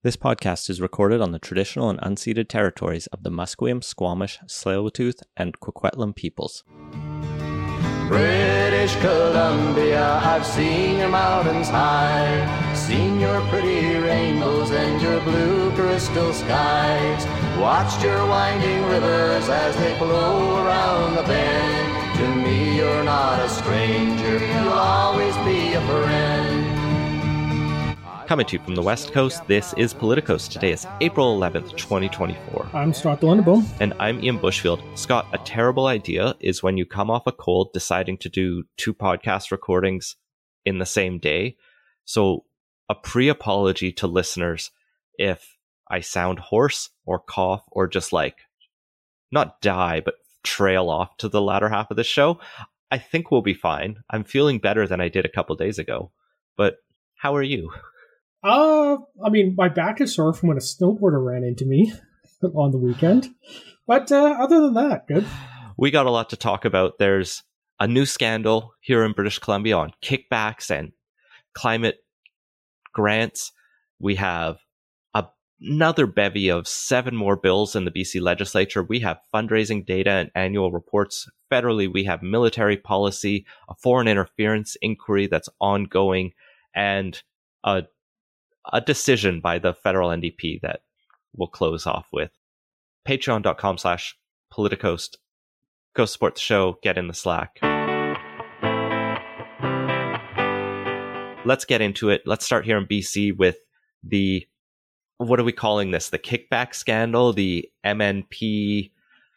This podcast is recorded on the traditional and unceded territories of the Musqueam, Squamish, Tsleil-Waututh, and Coquitlam peoples. British Columbia, I've seen your mountains high, seen your pretty rainbows and your blue crystal skies, watched your winding rivers as they flow around the bend. To me you're not a stranger, you'll always be a friend. Coming to you from the West Coast, this is Politicos. Today is April 11th, 2024. I'm Scott Lundeboom. And I'm Ian Bushfield. Scott, a terrible idea is when you come off a cold deciding to do two podcast recordings in the same day. So a pre-apology to listeners if I sound hoarse or cough or just not die, but trail off to the latter half of the show. I think we'll be fine. I'm feeling better than I did a couple days ago. But how are you? My back is sore from when a snowboarder ran into me on the weekend. But other than that, good. We got a lot to talk about. There's a new scandal here in British Columbia on kickbacks and climate grants. We have another bevy of 7 more bills in the BC legislature. We have fundraising data and annual reports. Federally, we have military policy, a foreign interference inquiry that's ongoing, and a decision by the federal NDP that we'll close off with. Patreon.com/Politicos. Go support the show. Get in the Slack. Let's get into it. Let's start here in BC with what are we calling this? The kickback scandal, the MNP,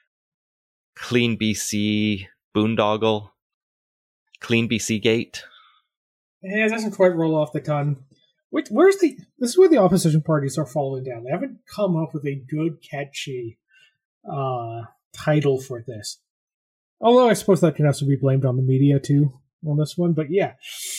Clean BC boondoggle, Clean BC gate. Yeah, it doesn't quite roll off the tongue. This is where the opposition parties are falling down. They haven't come up with a good, catchy title for this. Although I suppose that can also be blamed on the media too on this one. But yeah,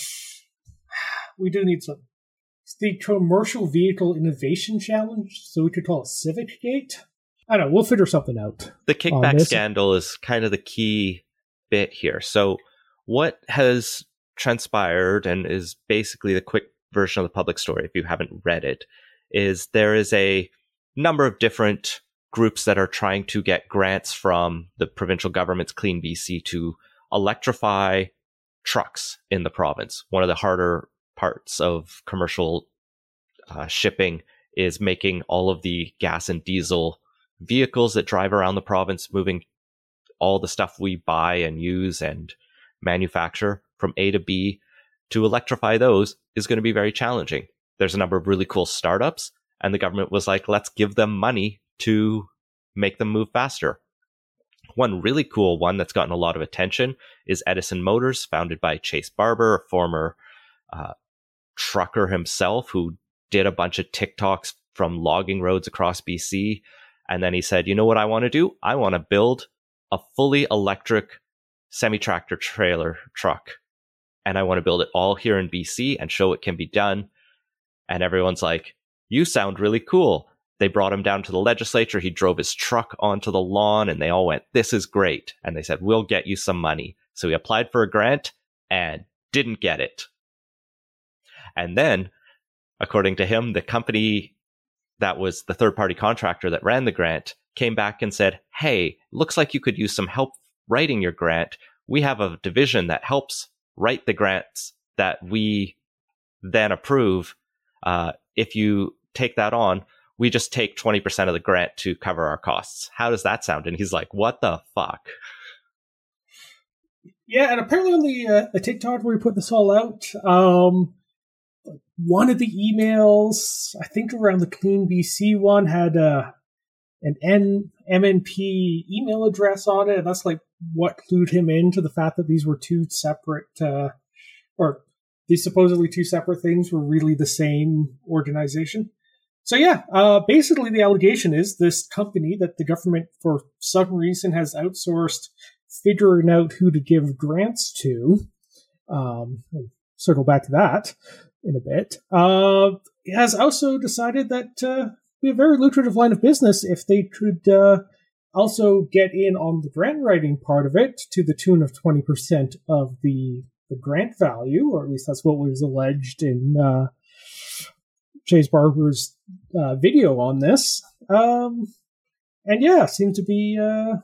we do need some. It's the Commercial Vehicle Innovation Challenge, so we could call it Civic Gate. I don't know, we'll figure something out. The kickback scandal is kind of the key bit here. So what has transpired, and is basically the quick version of the public story if you haven't read it, is there is a number of different groups that are trying to get grants from the provincial government's Clean BC to electrify trucks in the province. One of the harder parts of commercial shipping is making all of the gas and diesel vehicles that drive around the province, moving all the stuff we buy and use and manufacture from A to B. To electrify those is going to be very challenging. There's a number of really cool startups, and the government was like, let's give them money to make them move faster. One really cool one that's gotten a lot of attention is Edison Motors, founded by Chase Barber, a former trucker himself who did a bunch of TikToks from logging roads across BC. And then he said, you know what I want to do? I want to build a fully electric semi-tractor trailer truck. And I want to build it all here in BC and show it can be done. And everyone's like, you sound really cool. They brought him down to the legislature. He drove his truck onto the lawn and they all went, this is great. And they said, we'll get you some money. So he applied for a grant and didn't get it. And then, according to him, the company that was the third-party contractor that ran the grant came back and said, hey, looks like you could use some help writing your grant. We have a division that helps write the grants that we then approve. If you take that on, we just take 20% of the grant to cover our costs. How does that sound? And he's like, what the fuck? Yeah, and apparently on the TikTok where we put this all out, one of the emails, I think around the Clean BC one, had an MNP email address on it. And that's what clued him into the fact that these were two separate, or these supposedly two separate things were really the same organization. So yeah, basically the allegation is this company that the government for some reason has outsourced figuring out who to give grants to, we'll circle back to that in a bit, has also decided that it'd be a very lucrative line of business if they could also get in on the grant writing part of it to the tune of 20% of the grant value, or at least that's what was alleged in Chase Barber's video on this. And yeah, seemed to be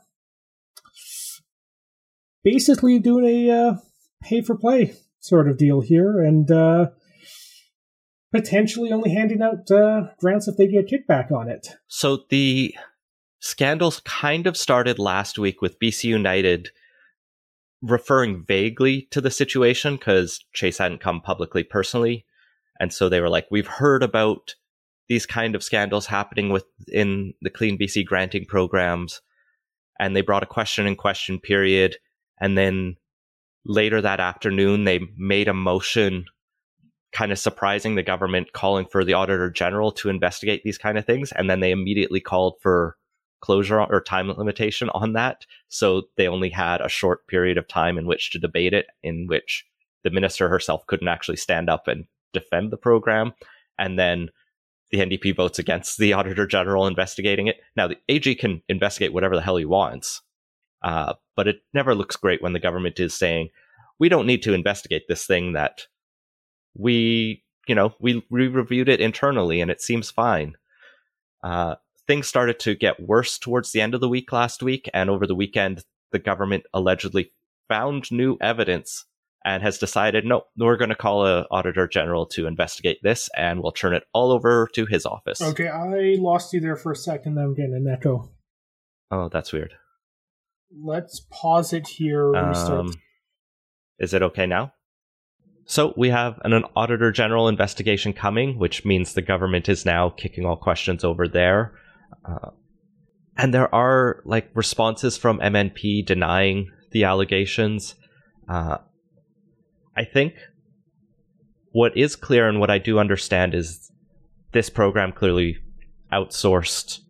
basically doing a pay-for-play sort of deal here, and potentially only handing out grants if they get kickback on it. So the scandals kind of started last week with BC United referring vaguely to the situation because Chase hadn't come publicly personally. And so they were like, we've heard about these kind of scandals happening within the Clean BC granting programs. And they brought a question period. And then later that afternoon, they made a motion kind of surprising the government, calling for the Auditor General to investigate these kind of things. And then they immediately called for closure or time limitation on that. So they only had a short period of time in which to debate it, in which the minister herself couldn't actually stand up and defend the program. And then the NDP votes against the Auditor General investigating it. Now, the AG can investigate whatever the hell he wants, but it never looks great when the government is saying, we don't need to investigate this thing that we reviewed it internally and it seems fine. Things started to get worse towards the end of the week last week, and over the weekend, the government allegedly found new evidence and has decided, no, we're going to call an Auditor General to investigate this, and we'll turn it all over to his office. Okay, I lost you there for a second. I'm getting an echo. Oh, that's weird. Let's pause it here. Restart. Is it okay now? So we have an Auditor General investigation coming, which means the government is now kicking all questions over there. And there are responses from MNP denying the allegations. I think what is clear and what I do understand is this program clearly outsourced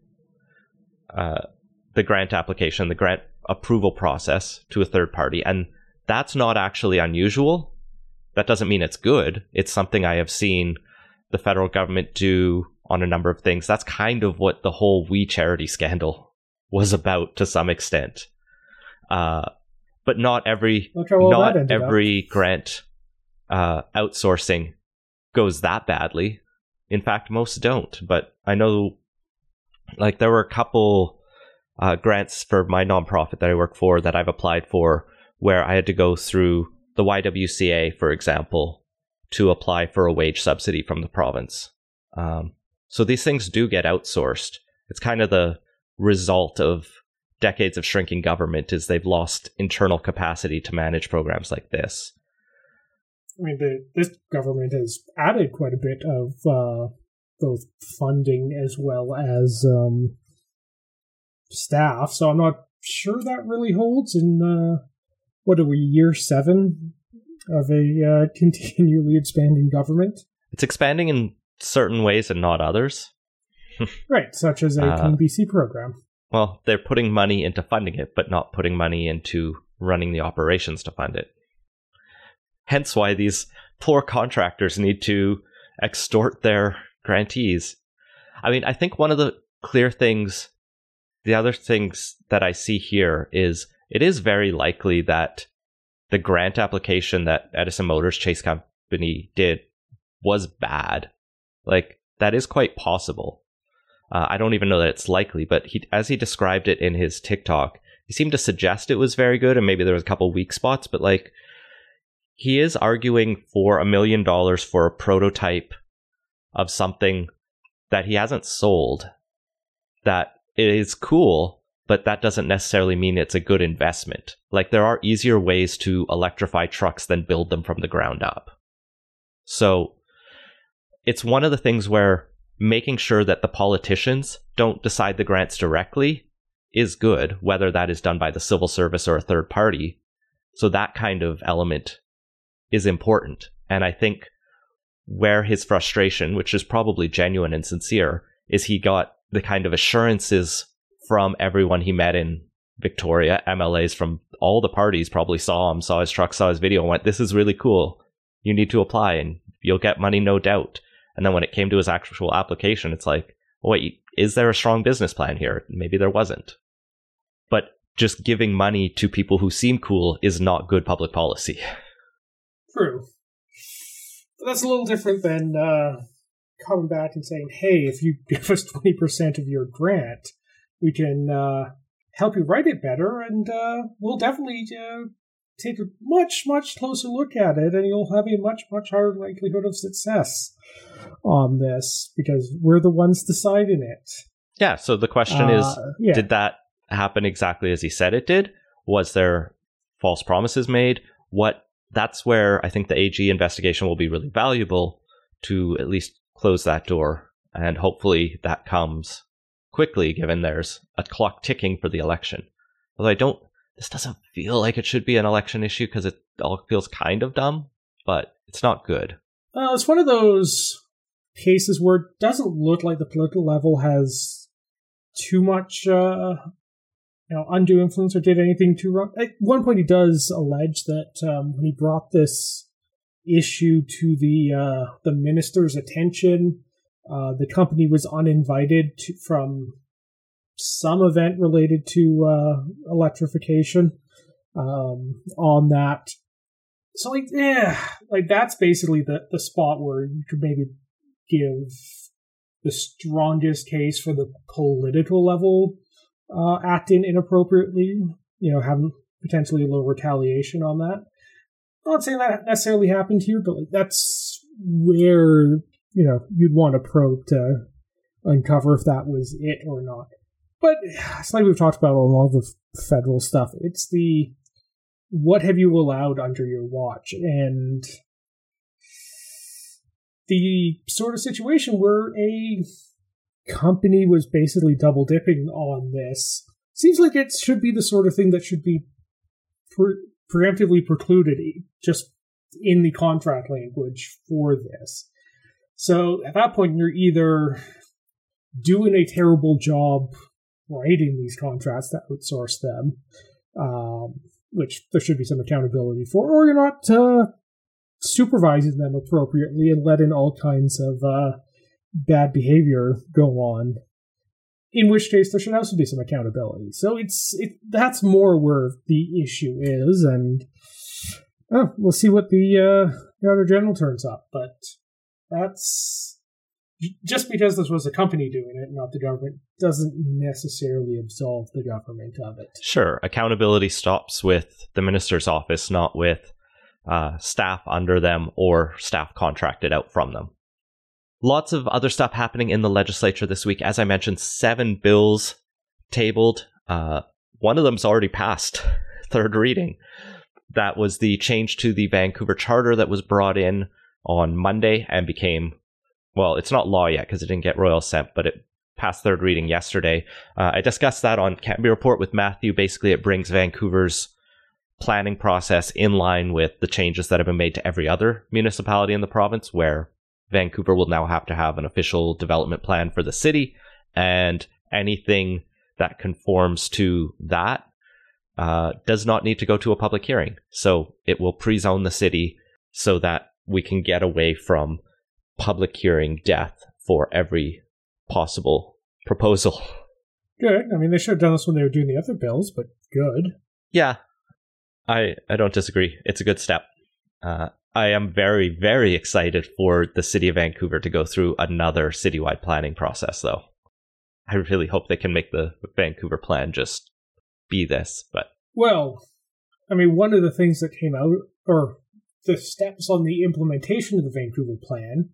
the grant application, the grant approval process to a third party. And that's not actually unusual. That doesn't mean it's good. It's something I have seen the federal government do on a number of things. That's kind of what the whole We Charity scandal was about to some extent. But not every grant outsourcing goes that badly. In fact, most don't. But I know there were a couple grants for my nonprofit that I work for that I've applied for where I had to go through the YWCA, for example, to apply for a wage subsidy from the province. So these things do get outsourced. It's kind of the result of decades of shrinking government is they've lost internal capacity to manage programs like this. I mean, this government has added quite a bit of both funding as well as staff, so I'm not sure that really holds in, what are we, year 7 of a continually expanding government? It's expanding in certain ways and not others. Right, such as a Clean BC program. Well, they're putting money into funding it, but not putting money into running the operations to fund it. Hence why these poor contractors need to extort their grantees. I mean, I think one of the clear things, the other things that I see here is it is very likely that the grant application that Edison Motors Chase Company did was bad. That is quite possible. I don't even know that it's likely, but as he described it in his TikTok, he seemed to suggest it was very good, and maybe there was a couple weak spots, but he is arguing for $1 million for a prototype of something that he hasn't sold that is cool, but that doesn't necessarily mean it's a good investment. There are easier ways to electrify trucks than build them from the ground up. So it's one of the things where making sure that the politicians don't decide the grants directly is good, whether that is done by the civil service or a third party. So that kind of element is important. And I think where his frustration, which is probably genuine and sincere, is he got the kind of assurances from everyone he met in Victoria, MLAs from all the parties probably saw him, saw his truck, saw his video, and went, this is really cool. You need to apply and you'll get money, no doubt. And then when it came to his actual application, it's wait, is there a strong business plan here? Maybe there wasn't. But just giving money to people who seem cool is not good public policy. True. But that's a little different than coming back and saying, hey, if you give us 20% of your grant, we can help you write it better, and we'll definitely take a much, much closer look at it, and you'll have a much, much higher likelihood of success on this, because we're the ones deciding it. Yeah, so the question is, did that happen exactly as he said it did? Was there false promises made? That's where I think the AG investigation will be really valuable to at least close that door, and hopefully that comes quickly, given there's a clock ticking for the election. Although this doesn't feel like it should be an election issue, because it all feels kind of dumb, but it's not good. It's one of those cases where it doesn't look like the political level has too much undue influence or did anything too wrong. At one point he does allege that when he brought this issue to the minister's attention, the company was uninvited from some event related to electrification on that. So, that's basically the spot where you could maybe give the strongest case for the political level acting inappropriately, having potentially a little retaliation on that. I'm not saying that necessarily happened here, but that's where you'd want a probe to uncover if that was it or not. But it's like we've talked about on all the federal stuff. It's the what have you allowed under your watch, and the sort of situation where a company was basically double dipping on this seems like it should be the sort of thing that should be preemptively precluded just in the contract language for this. So at that point, you're either doing a terrible job writing these contracts to outsource them, which there should be some accountability for, or you're not supervising them appropriately and letting all kinds of bad behavior go on, in which case there should also be some accountability. So that's more where the issue is, and we'll see what the Auditor General turns up. But that's just because this was a company doing it, not the government, doesn't necessarily absolve the government of it. Sure, accountability stops with the minister's office, not with staff under them or staff contracted out from them. Lots of other stuff happening in the legislature this week. As I mentioned, 7 bills tabled. One of them's already passed third reading. That was the change to the Vancouver Charter that was brought in on Monday and became, well, it's not law yet because it didn't get royal assent, but it passed third reading yesterday. I discussed that on Canby Report with Matthew. Basically, it brings Vancouver's planning process in line with the changes that have been made to every other municipality in the province, where Vancouver will now have to have an official development plan for the city, and anything that conforms to that does not need to go to a public hearing. So it will pre-zone the city so that we can get away from public hearing death for every possible proposal. Good. I mean, they should have done this when they were doing the other bills, but good. Yeah, I don't disagree. It's a good step. I am very, very excited for the city of Vancouver to go through another citywide planning process, though. I really hope they can make the Vancouver plan just be this. But well, I mean, one of the things that came out, or the steps on the implementation of the Vancouver plan,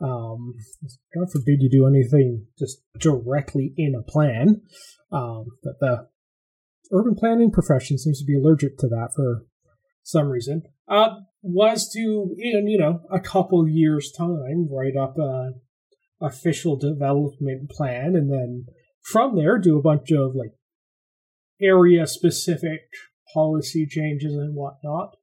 God forbid you do anything just directly in a plan, but the urban planning profession seems to be allergic to that for some reason, was to, in, a couple years' time, write up an official development plan, and then from there do a bunch of, area-specific policy changes and whatnot.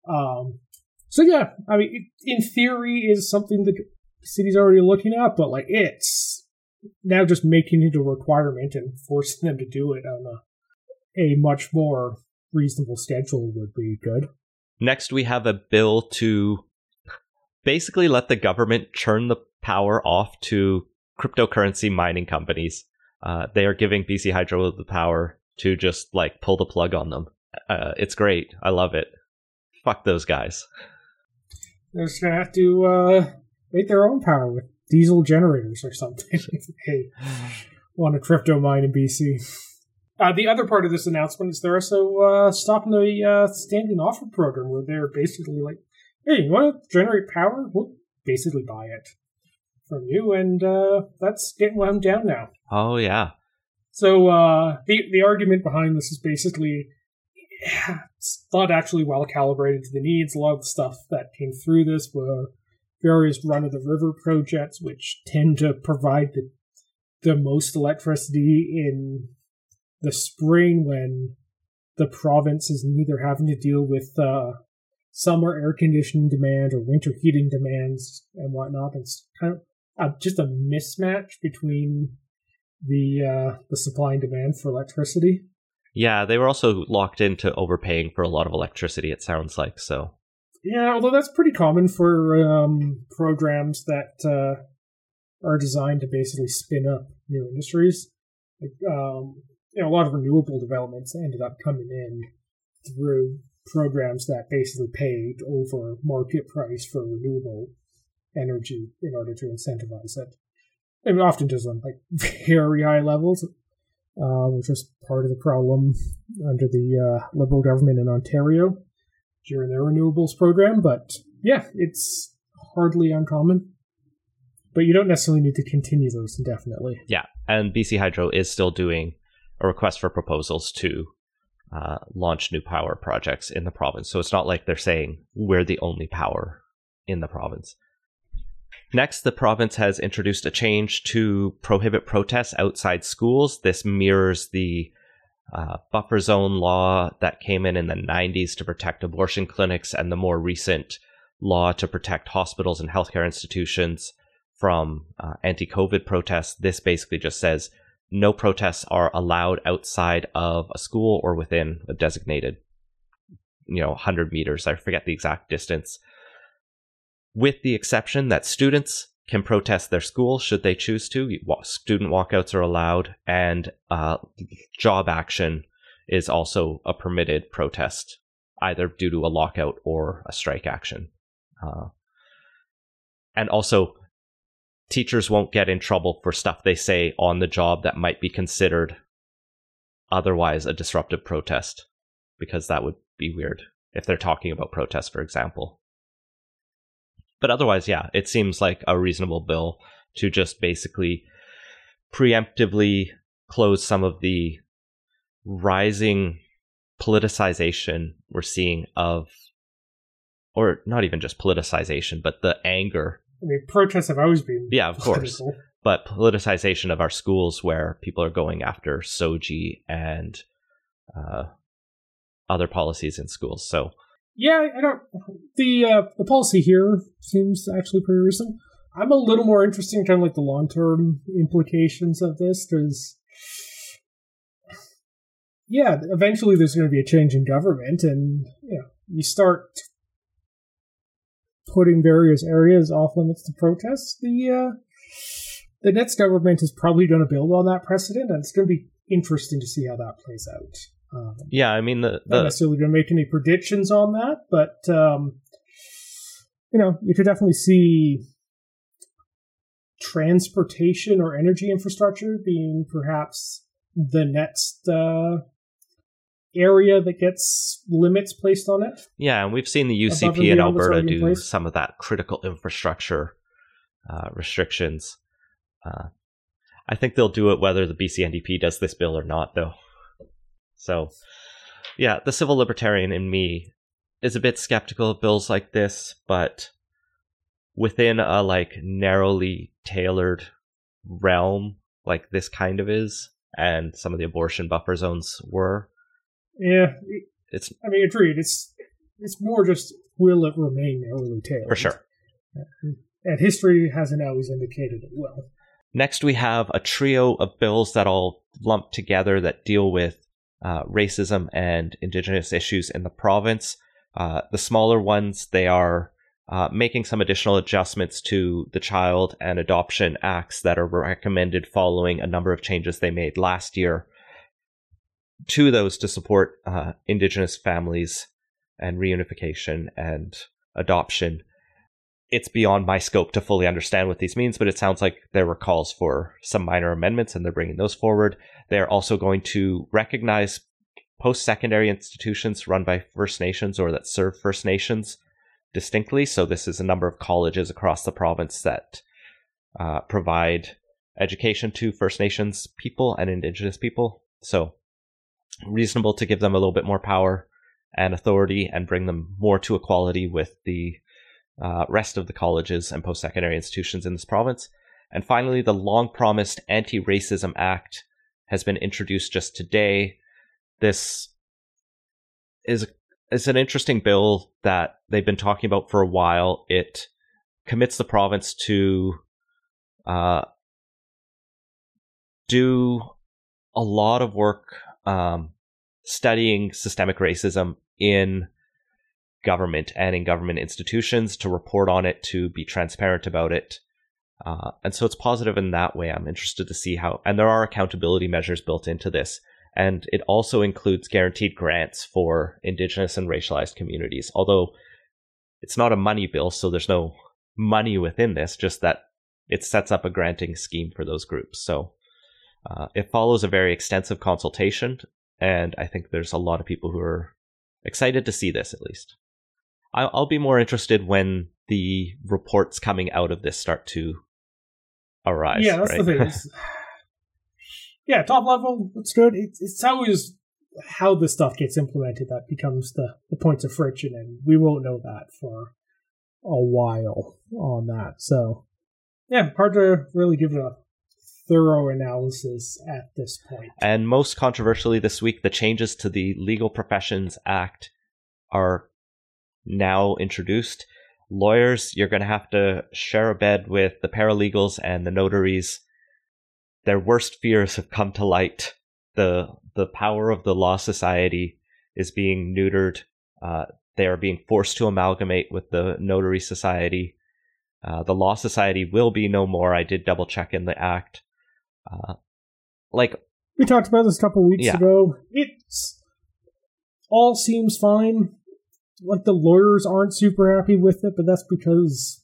So yeah, I mean, in theory is something the city's already looking at, but, it's now just making it a requirement and forcing them to do it on a much more reasonable schedule would be good. Next, we have a bill to basically let the government turn the power off to cryptocurrency mining companies. They are giving BC Hydro the power to just, pull the plug on them. It's great. I love it. Fuck those guys. They're just going to have to make their own power with diesel generators or something. Hey, want a crypto mine in BC. The other part of this announcement is they're also stopping the standing offer program where they're basically like, hey, you want to generate power? We'll basically buy it from you, and that's getting wound down now. Oh, yeah. So the argument behind this is basically it's not actually well calibrated to the needs. A lot of the stuff that came through this were various run-of-the-river projects, which tend to provide the most electricity in the spring when the province is neither having to deal with summer air conditioning demand or winter heating demands and whatnot. It's kind of just a mismatch between the supply and demand for electricity. Yeah, they were also locked into overpaying for a lot of electricity, it sounds like, so. Yeah, although that's pretty common for programs that are designed to basically spin up new industries. Like, a lot of renewable developments ended up coming in through programs that basically paid over market price for renewable energy in order to incentivize it. And often does on like very high levels, which was part of the problem under the Liberal government in Ontario during their renewables program. But yeah, it's hardly uncommon. But you don't necessarily need to continue those indefinitely. Yeah, and BC Hydro is still doing a request for proposals to launch new power projects in the province. So it's not like they're saying we're the only power in the province. Next, the province has introduced a change to prohibit protests outside schools. This mirrors the buffer zone law that came in the 90s to protect abortion clinics and the more recent law to protect hospitals and healthcare institutions from anti-COVID protests. This basically just says no protests are allowed outside of a school or within a designated, 100 meters. I forget the exact distance. With the exception that students can protest their school should they choose to. Student walkouts are allowed, and job action is also a permitted protest, either due to a lockout or a strike action. And also, teachers won't get in trouble for stuff they say on the job that might be considered otherwise a disruptive protest, because that would be weird if they're talking about protests, for example. But otherwise, yeah, it seems like a reasonable bill to just basically preemptively close some of the rising politicization we're seeing of, or not even just politicization, but the anger. I mean, protests have always been of course, political. But politicization of our schools where people are going after SOGI and other policies in schools. So. Yeah, I don't. The policy here seems actually pretty recent. I'm a little more interested in kind of like the long-term implications of this, because, yeah, eventually there's going to be a change in government, and you start putting various areas off limits to protest. The next government is probably going to build on that precedent, and it's going to be interesting to see how that plays out. I mean, not necessarily going to make any predictions on that, but you could definitely see transportation or energy infrastructure being perhaps the next area that gets limits placed on it. Yeah, and we've seen the UCP in Alberta do some of that critical infrastructure restrictions. I think they'll do it whether the BC NDP does this bill or not, though. So, yeah, the civil libertarian in me is a bit skeptical of bills like this, but within a narrowly tailored realm like this kind of is, and some of the abortion buffer zones were. Yeah, agreed. It's more just, will it remain narrowly tailored? For sure. And history hasn't always indicated it will. Next, we have a trio of bills that all lump together that deal with racism and Indigenous issues in the province. The smaller ones, they are making some additional adjustments to the Child and Adoption Acts that are recommended following a number of changes they made last year to those to support Indigenous families and reunification and adoption. it's beyond my scope to fully understand what these means, but it sounds like there were calls for some minor amendments and they're bringing those forward. They're also going to recognize post-secondary institutions run by First Nations or that serve First Nations distinctly. So this is a number of colleges across the province that provide education to First Nations people and Indigenous people. So reasonable to give them a little bit more power and authority and bring them more to equality with the rest of the colleges and post-secondary institutions in this province. And finally, the long-promised Anti-Racism Act has been introduced just today. This is an interesting bill that they've been talking about for a while. It commits the province to do a lot of work studying systemic racism in government and in government institutions, to report on it, to be transparent about it. And so it's positive in that way. I'm interested to see how, and there are accountability measures built into this. And it also includes guaranteed grants for Indigenous and racialized communities, although it's not a money bill, so there's no money within this, just that it sets up a granting scheme for those groups. So it follows a very extensive consultation, and I think there's a lot of people who are excited to see this, at least. I'll be more interested when the reports coming out of this start to arise. Yeah, that's right? the thing. Yeah, top level, it's good. It's always how this stuff gets implemented that becomes the points of friction, and we won't know that for a while on that. So, yeah, hard to really give a thorough analysis at this point. And most controversially this week, the changes to the Legal Professions Act are now introduced. Lawyers, you're going to have to share a bed with the paralegals and the notaries. Their worst fears have come to light. The power of the Law Society is being neutered. They are being forced to amalgamate with the Notary Society. The Law Society will be no more. I did double check in the act. We talked about this a couple weeks ago. It's all seems fine. Like, the lawyers aren't super happy with it, but that's because,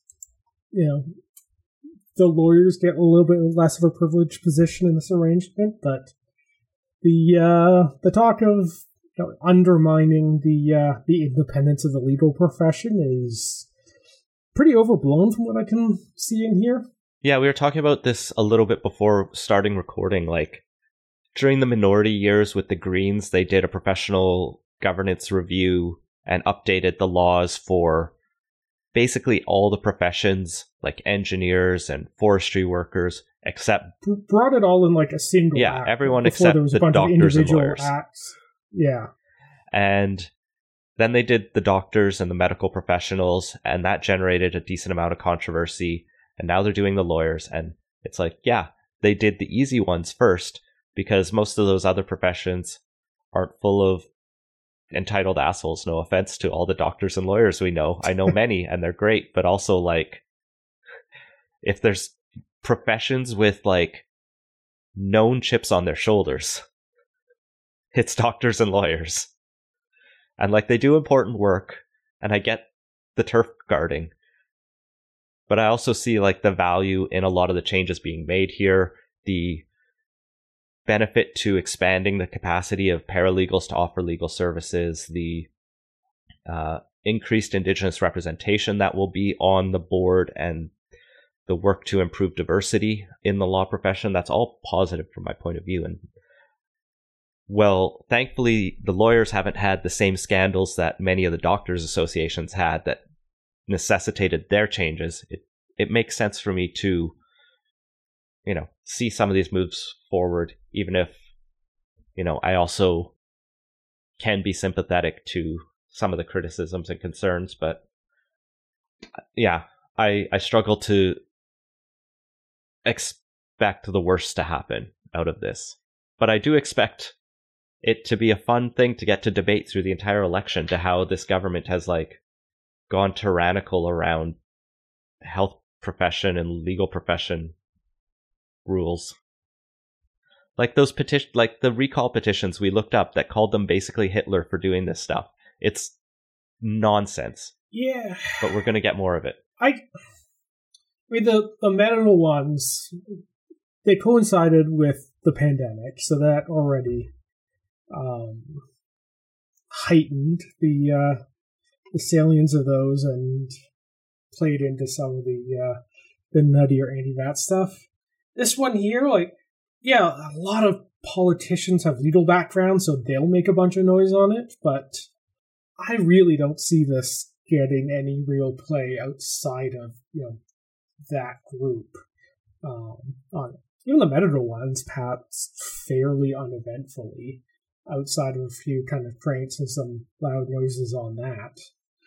the lawyers get a little bit less of a privileged position in this arrangement. But the talk of undermining the independence of the legal profession is pretty overblown from what I can see in here. Yeah, we were talking about this a little bit before starting recording. Like, during the minority years with the Greens, they did a professional governance review and updated the laws for basically all the professions, like engineers and forestry workers, except... Brought it all in like a single act. Yeah, everyone except the doctors and lawyers. Acts. Yeah. And then they did the doctors and the medical professionals, and that generated a decent amount of controversy. And now they're doing the lawyers, and it's like, yeah, they did the easy ones first, because most of those other professions aren't full of entitled assholes. No offense to all the doctors and lawyers we know. I know many, and they're great, but also, like, if there's professions with, like, known chips on their shoulders, it's doctors and lawyers. And, like, they do important work, and I get the turf guarding, but I also see, like, the value in a lot of the changes being made here, the benefit to expanding the capacity of paralegals to offer legal services, the increased Indigenous representation that will be on the board, and the work to improve diversity in the law profession. That's all positive from my point of view. And, well, thankfully, the lawyers haven't had the same scandals that many of the doctors' associations had that necessitated their changes. It makes sense for me to, see some of these moves forward, even if, I also can be sympathetic to some of the criticisms and concerns. But yeah, I struggle to expect the worst to happen out of this. But I do expect it to be a fun thing to get to debate through the entire election, to how this government has, like, gone tyrannical around health profession and legal profession rules. Like those like the recall petitions we looked up that called them basically Hitler for doing this stuff. It's nonsense. Yeah. But we're going to get more of it. I mean, the medical ones, they coincided with the pandemic, so that already heightened the salience of those and played into some of the nuttier anti-vax stuff. This one here, like, yeah, a lot of politicians have legal backgrounds, so they'll make a bunch of noise on it, but I really don't see this getting any real play outside of, that group. Even the medical ones passed fairly uneventfully, outside of a few kind of cranks and some loud noises on that.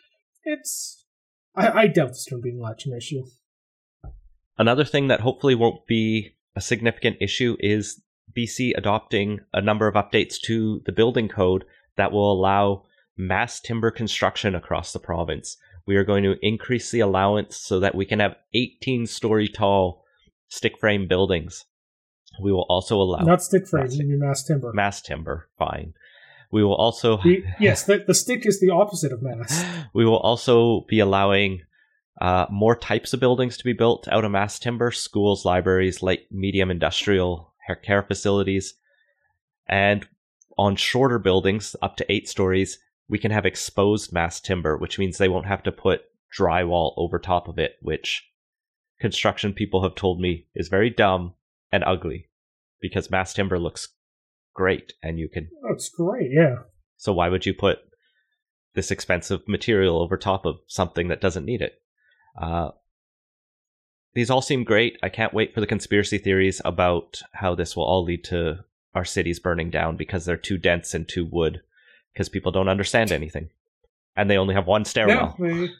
I doubt this will be much an issue. Another thing that hopefully won't be a significant issue is BC adopting a number of updates to the building code that will allow mass timber construction across the province. We are going to increase the allowance so that we can have 18-story tall stick frame buildings. We will also allow... Not stick frame, you mean mass timber. Mass timber, fine. We will also... Yes, the stick is the opposite of mass. We will also be allowing more types of buildings to be built out of mass timber: schools, libraries, light, medium industrial, care facilities. And on shorter buildings, up to 8 stories, we can have exposed mass timber, which means they won't have to put drywall over top of it, which construction people have told me is very dumb and ugly, because mass timber looks great and you can... Oh, it's great, yeah. So why would you put this expensive material over top of something that doesn't need it? These all seem great. I can't wait for the conspiracy theories about how this will all lead to our cities burning down because they're too dense and too wood, because people don't understand anything. And they only have one stairwell.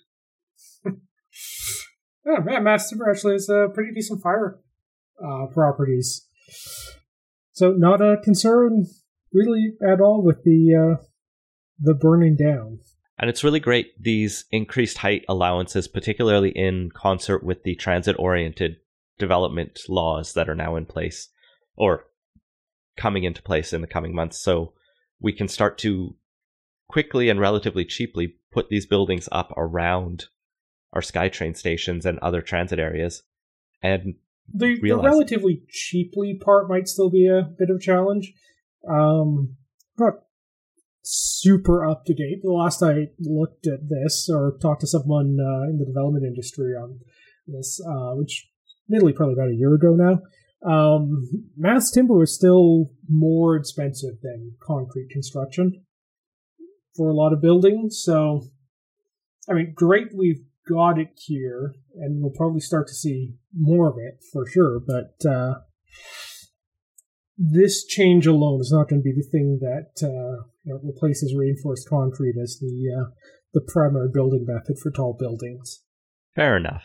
Yeah, man, mass timber actually has pretty decent fire properties. So not a concern really at all with the burning down. And it's really great, these increased height allowances, particularly in concert with the transit-oriented development laws that are now in place, or coming into place in the coming months. So we can start to quickly and relatively cheaply put these buildings up around our SkyTrain stations and other transit areas. And the relatively cheaply part might still be a bit of a challenge. Not super up to date. The last I looked at this or talked to someone in the development industry on this, which admittedly probably about a year ago now, mass timber was still more expensive than concrete construction for a lot of buildings. So, I mean, great we've got it here, and we'll probably start to see more of it for sure, but this change alone is not going to be the thing that replaces reinforced concrete as the primary building method for tall buildings. Fair enough.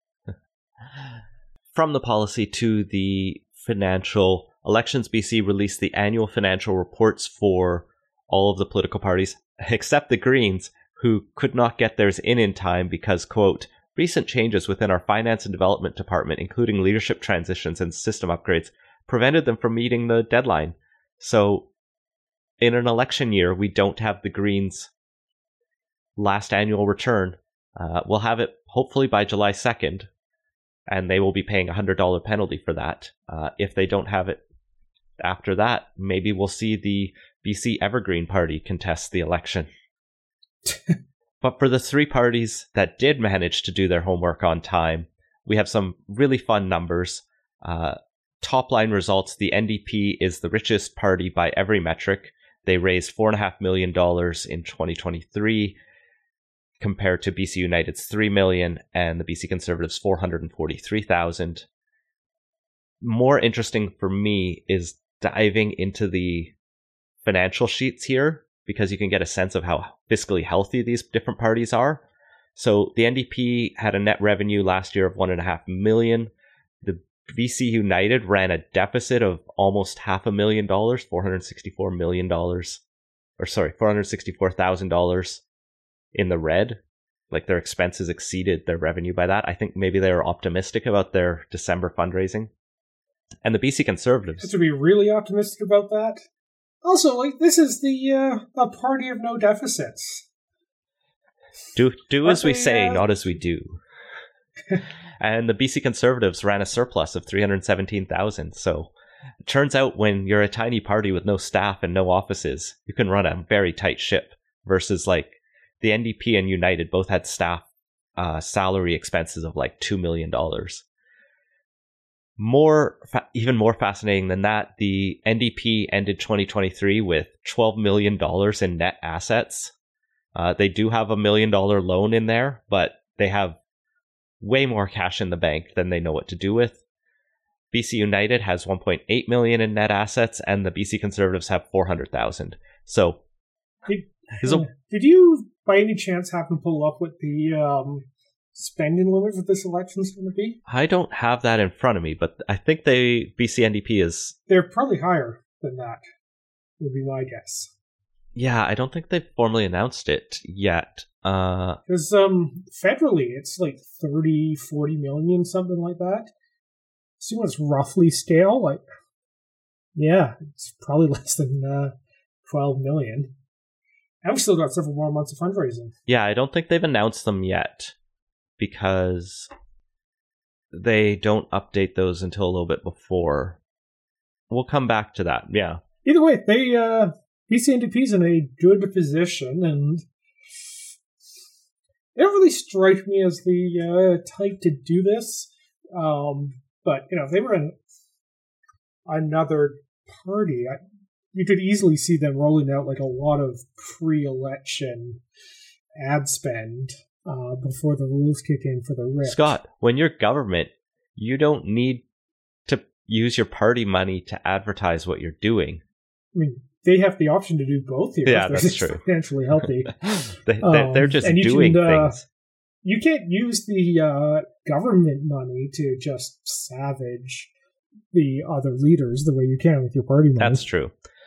From the policy to the financial, Elections BC released the annual financial reports for all of the political parties, except the Greens, who could not get theirs in time because, quote, recent changes within our finance and development department, including leadership transitions and system upgrades, prevented them from meeting the deadline. So in an election year, we don't have the Greens' last annual return. We'll have it hopefully by July 2nd, and they will be paying a $100 penalty for that. If they don't have it after that, maybe we'll see the BC Evergreen Party contest the election. But for the 3 parties that did manage to do their homework on time, we have some really fun numbers. Top line results, the NDP is the richest party by every metric. They raised $4.5 million in 2023 compared to BC United's $3 million and the BC Conservatives' $443,000. More interesting for me is diving into the financial sheets here, because you can get a sense of how fiscally healthy these different parties are. So the NDP had a net revenue last year of $1.5 million. The BC United ran a deficit of almost $500,000, $464 million, $464,000 in the red. Like, their expenses exceeded their revenue by that. I think maybe they were optimistic about their December fundraising. And the BC Conservatives... To be really optimistic about that? Also, like, this is a party of no deficits. Do as we say, not as we do. And the BC Conservatives ran a surplus of 317,000. So it turns out when you're a tiny party with no staff and no offices, you can run a very tight ship versus like the NDP and United both had staff salary expenses of like $2 million. Even more fascinating than that, the NDP ended 2023 with $12 million in net assets. They do have $1 million loan in there, but they have way more cash in the bank than they know what to do with. BC United has 1.8 million in net assets, and the BC Conservatives have 400,000. So, did you by any chance happen to pull up what the spending limit for this election is going to be? I don't have that in front of me, but I think BC NDP is... They're probably higher than that, would be my guess. Yeah, I don't think they've formally announced it yet. Because federally, it's like 30, 40 million, something like that. See what's roughly scale? Like, yeah, it's probably less than 12 million. And we've still got several more months of fundraising. Yeah, I don't think they've announced them yet because they don't update those until a little bit before. We'll come back to that, yeah. Either way, BC NDP's in a good position, and they don't really strike me as the type to do this. But, if they were in another party, you could easily see them rolling out like a lot of pre-election ad spend before the rules kick in for the RIP. Scott, when you're government, you don't need to use your party money to advertise what you're doing. I mean, they have the option to do both here. Yeah, that's true. Financially healthy. They're just doing things. You can't use the government money to just savage the other leaders the way you can with your party money. That's true.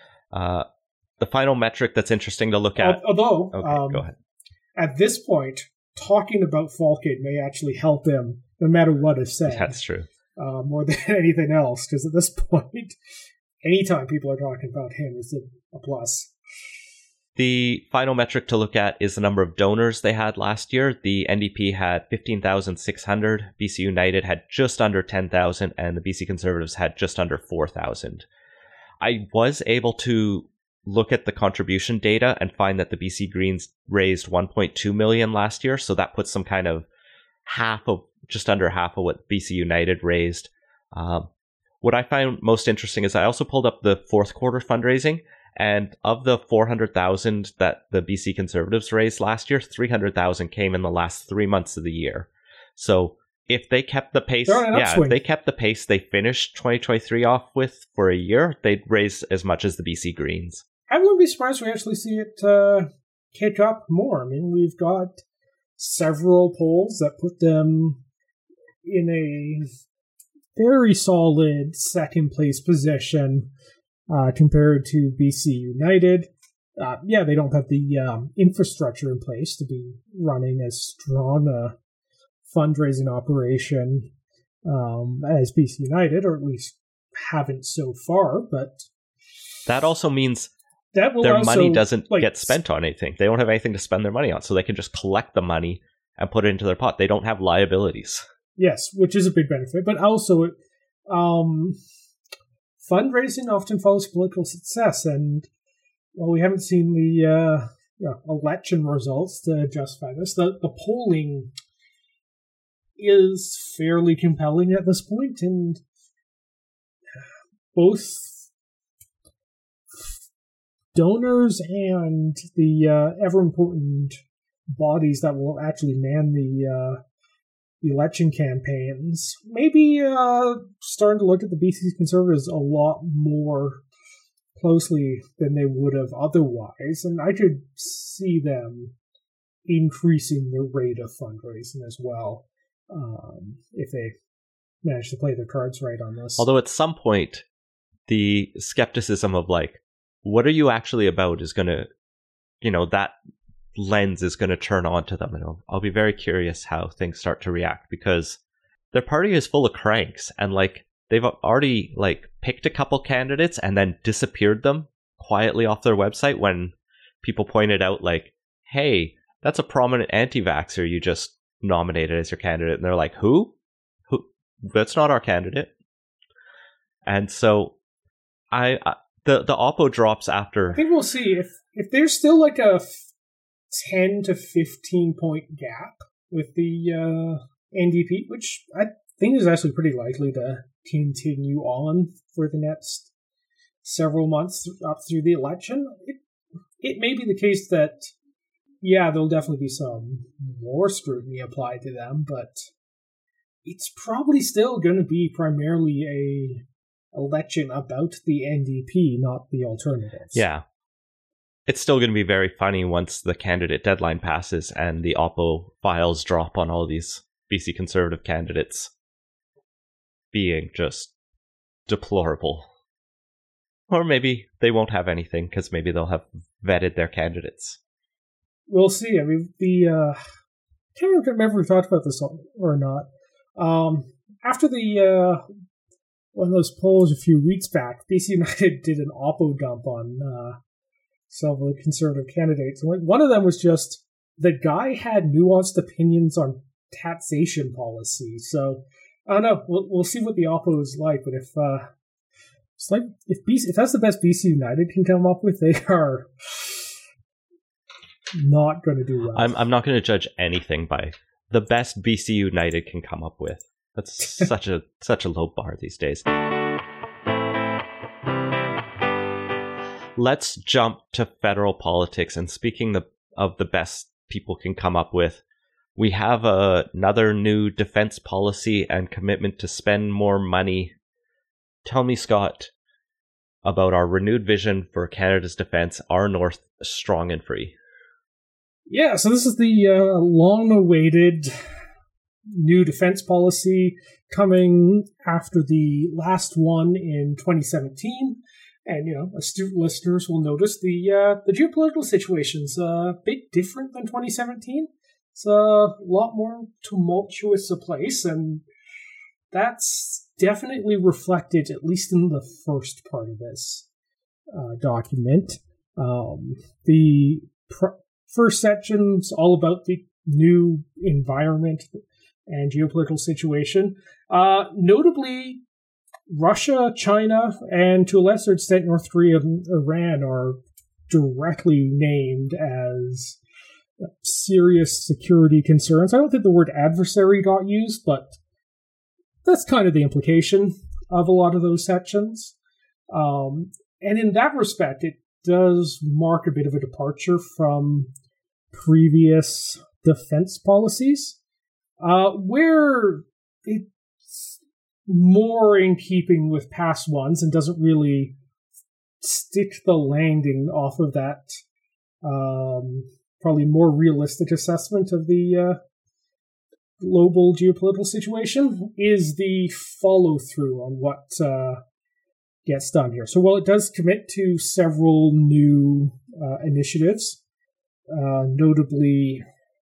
The final metric that's interesting to look at... Although, go ahead. At this point, talking about Falkgate may actually help him, no matter what is said. That's true. More than anything else, because at this point, anytime people are talking about him is a plus. The final metric to look at is the number of donors they had last year. The NDP had 15,600, BC United had just under 10,000, and the BC Conservatives had just under 4,000. I was able to look at the contribution data and find that the BC Greens raised 1.2 million last year, so that puts them kind of just under half of what BC United raised. What I found most interesting is I also pulled up the fourth quarter fundraising, and of the 400,000 that the BC Conservatives raised last year, 300,000 came in the last 3 months of the year. So if they kept the pace, they finished 2023 off with for a year, they'd raise as much as the BC Greens. I wouldn't be surprised if we actually see it kick up more. I mean, we've got several polls that put them in a very solid second place position compared to BC United. They don't have the infrastructure in place to be running as strong a fundraising operation as BC United, or at least haven't so far. But that also means their money doesn't get spent on anything. They don't have anything to spend their money on, so they can just collect the money and put it into their pot. They don't have liabilities. Yes, which is a big benefit. But also, fundraising often follows political success, and while we haven't seen the election results to justify this, the polling is fairly compelling at this point, and both donors and the ever-important bodies that will actually man the election campaigns maybe starting to look at the BC Conservatives a lot more closely than they would have otherwise, and I could see them increasing the rate of fundraising as well if they manage to play their cards right on this. Although at some point, the skepticism of like, what are you actually about is going to, that lens is going to turn on to them. And I'll be very curious how things start to react, because their party is full of cranks, and like they've already like picked a couple candidates and then disappeared them quietly off their website when people pointed out like, hey, that's a prominent anti-vaxxer you just nominated as your candidate. And they're like, who? That's not our candidate. And so the Oppo drops after. I think we'll see if there's still like a 10 to 15 point gap with the NDP, which I think is actually pretty likely to continue on for the next several months up through the election. It may be the case that, yeah, there'll definitely be some more scrutiny applied to them, but it's probably still going to be primarily a election about the NDP, not the alternatives. Yeah. It's still going to be very funny once the candidate deadline passes and the Oppo files drop on all these BC Conservative candidates being just deplorable. Or maybe they won't have anything because maybe they'll have vetted their candidates. We'll see. I mean, I can't remember if we talked about this or not. After the one of those polls a few weeks back, BC United did an Oppo dump on several Conservative candidates. One of them was just the guy had nuanced opinions on taxation policy. So I don't know. We'll see what the Oppo is like. But if that's the best BC United can come up with, they are not going to do well. I'm not going to judge anything by the best BC United can come up with. That's such a low bar these days. Let's jump to federal politics. And speaking of the best people can come up with, we have another new defense policy and commitment to spend more money. Tell me, Scott, about our renewed vision for Canada's defense, our North strong and free. Yeah, so this is the long-awaited new defense policy coming after the last one in 2017. And, astute listeners will notice the geopolitical situation's a bit different than 2017. It's a lot more tumultuous a place, and that's definitely reflected, at least in the first part of this document. The first section's all about the new environment and geopolitical situation. Notably, Russia, China, and to a lesser extent North Korea and Iran are directly named as serious security concerns. I don't think the word adversary got used, but that's kind of the implication of a lot of those sections. And in that respect, it does mark a bit of a departure from previous defense policies, where it's more in keeping with past ones and doesn't really stick the landing off of that probably more realistic assessment of the global geopolitical situation, is the follow-through on what gets done here. So while it does commit to several new initiatives, notably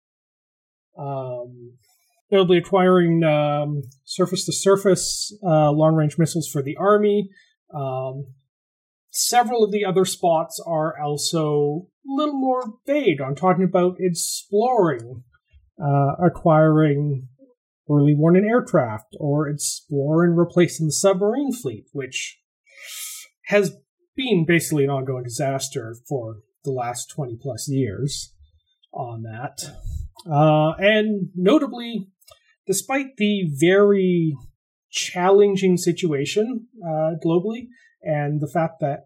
acquiring surface-to-surface long-range missiles for the Army. Several of the other spots are also a little more vague on talking about exploring, acquiring early warning aircraft, or exploring replacing the submarine fleet, which has been basically an ongoing disaster for the last 20 plus years on that. And notably, despite the very challenging situation globally, and the fact that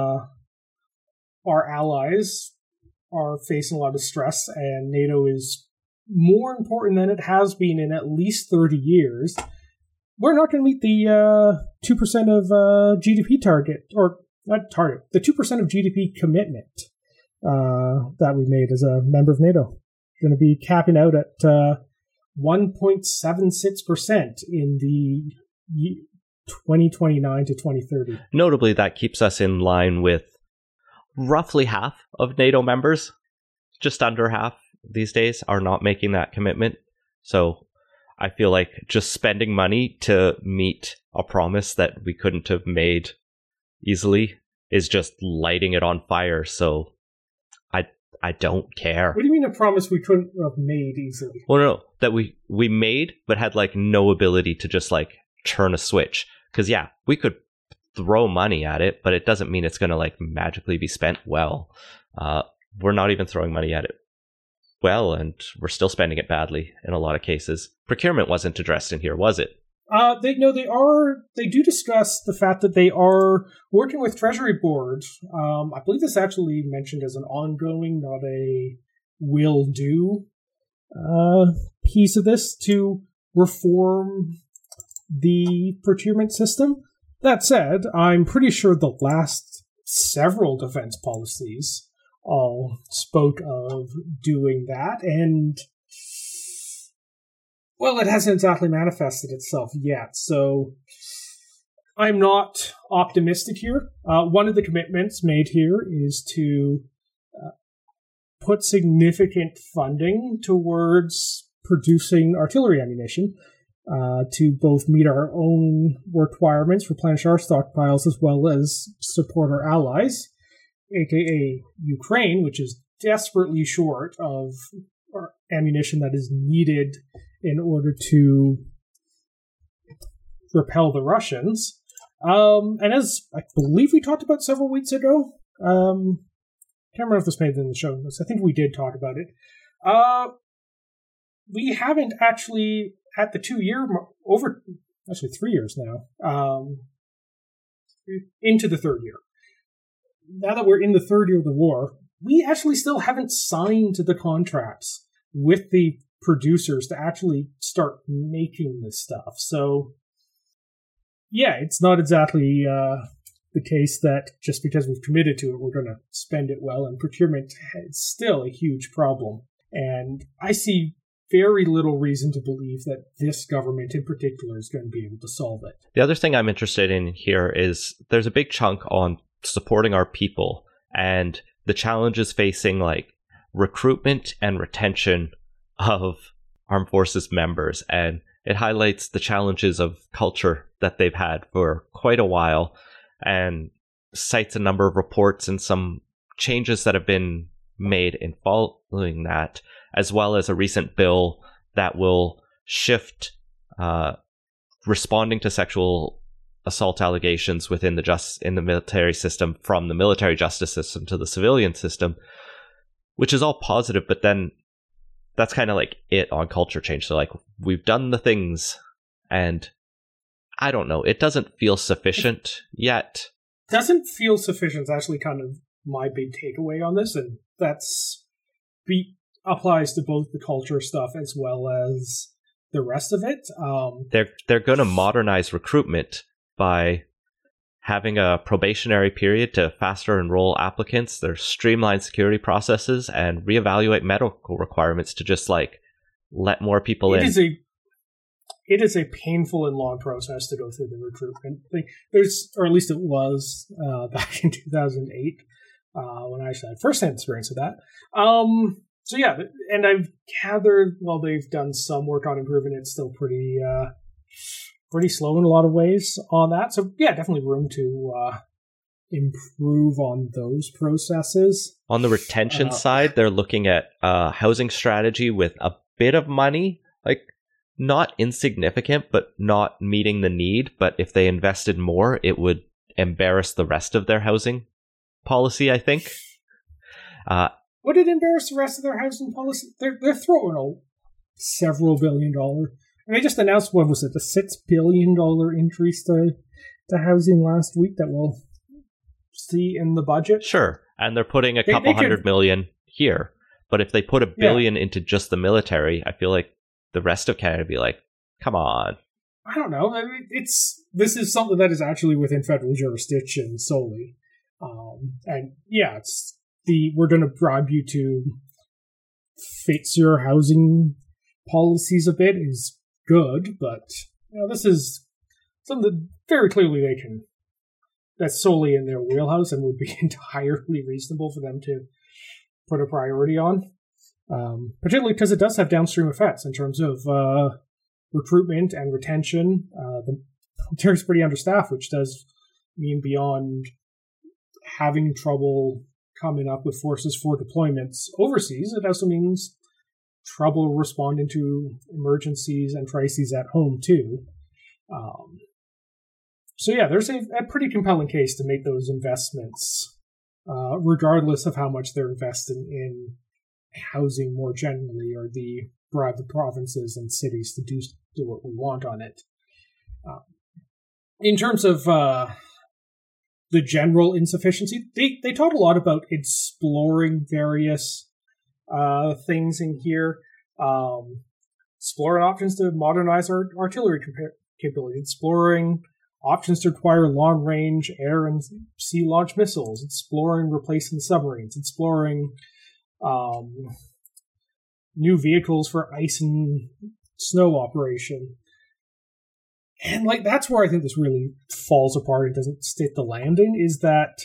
our allies are facing a lot of stress and NATO is more important than it has been in at least 30 years, we're not going to meet the 2% of GDP target, or not target, the 2% of GDP commitment that we made as a member of NATO. We're going to be capping out at 1.76% in the 2029 to 2030. Notably, that keeps us in line with roughly half of NATO members. Just under half these days are not making that commitment. So I feel like just spending money to meet a promise that we couldn't have made easily is just lighting it on fire. So I don't care. What do you mean a promise we couldn't have made easily? Well, no, that we made, but had like no ability to just like turn a switch. Because yeah, we could throw money at it, but it doesn't mean it's going to like magically be spent well. We're not even throwing money at it well, and we're still spending it badly in a lot of cases. Procurement wasn't addressed in here, was it? They do discuss the fact that they are working with Treasury Board. I believe this is actually mentioned as an ongoing, not a will do piece of this to reform the procurement system. That said, I'm pretty sure the last several defense policies all spoke of doing that, and well, it hasn't exactly manifested itself yet, so I'm not optimistic here. One of the commitments made here is to put significant funding towards producing artillery ammunition to both meet our own requirements, replenish our stockpiles, as well as support our allies, aka Ukraine, which is desperately short of ammunition that is needed in order to repel the Russians. And as I believe we talked about several weeks ago, can't remember if this made it in the show notes. I think we did talk about it. We haven't actually, at the 2-year, over, actually 3 years now, into the third year. Now that we're in the third year of the war, we actually still haven't signed the contracts with the producers to actually start making this stuff. So, yeah, it's not exactly the case that just because we've committed to it, we're going to spend it well, and procurement is still a huge problem. And I see very little reason to believe that this government in particular is going to be able to solve it. The other thing I'm interested in here is there's a big chunk on supporting our people and the challenges facing like recruitment and retention of armed forces members, and it highlights the challenges of culture that they've had for quite a while, and cites a number of reports and some changes that have been made in following that, as well as a recent bill that will shift responding to sexual assault allegations within in the military system from the military justice system to the civilian system, which is all positive, but then that's kind of like it on culture change. So like, we've done the things, and I don't know, it doesn't feel sufficient yet. Doesn't feel sufficient is actually kind of my big takeaway on this, and that's applies to both the culture stuff as well as the rest of it. They're going to modernize recruitment by having a probationary period to faster enroll applicants. There's streamlined security processes and reevaluate medical requirements to just like let more people in. It is a painful and long process to go through the recruitment thing. Or at least it was back in 2008 when I actually had first-hand experience with that. So yeah, and I've gathered while they've done some work on improving it, it's still pretty slow in a lot of ways on that. So yeah, definitely room to improve on those processes. On the retention side, they're looking at a housing strategy with a bit of money, like not insignificant, but not meeting the need. But if they invested more, it would embarrass the rest of their housing policy, I think. Would it embarrass the rest of their housing policy? They're throwing a several $1 billion. And they just announced, what was it, the $6 billion increase to housing last week that we'll see in the budget? Sure. And they're putting a couple $100 million here. But if they put $1 billion into just the military, I feel like the rest of Canada would be like, come on. I don't know. I mean, this is something that is actually within federal jurisdiction solely. And yeah, we're going to bribe you to fix your housing policies a bit is good, but this is something that very clearly that's solely in their wheelhouse and would be entirely reasonable for them to put a priority on, particularly because it does have downstream effects in terms of recruitment and retention. The military is pretty understaffed, which does mean beyond having trouble coming up with forces for deployments overseas. It also means trouble responding to emergencies and crises at home, too. So yeah, there's a pretty compelling case to make those investments, regardless of how much they're investing in housing more generally, or the bribe the provinces and cities to do what we want on it. In terms of the general insufficiency, they talk a lot about exploring various things in here, exploring options to modernize our artillery capability, exploring options to acquire long-range air and sea-launched missiles, exploring replacing submarines, exploring new vehicles for ice and snow operation. And that's where I think this really falls apart and doesn't stick the landing, is that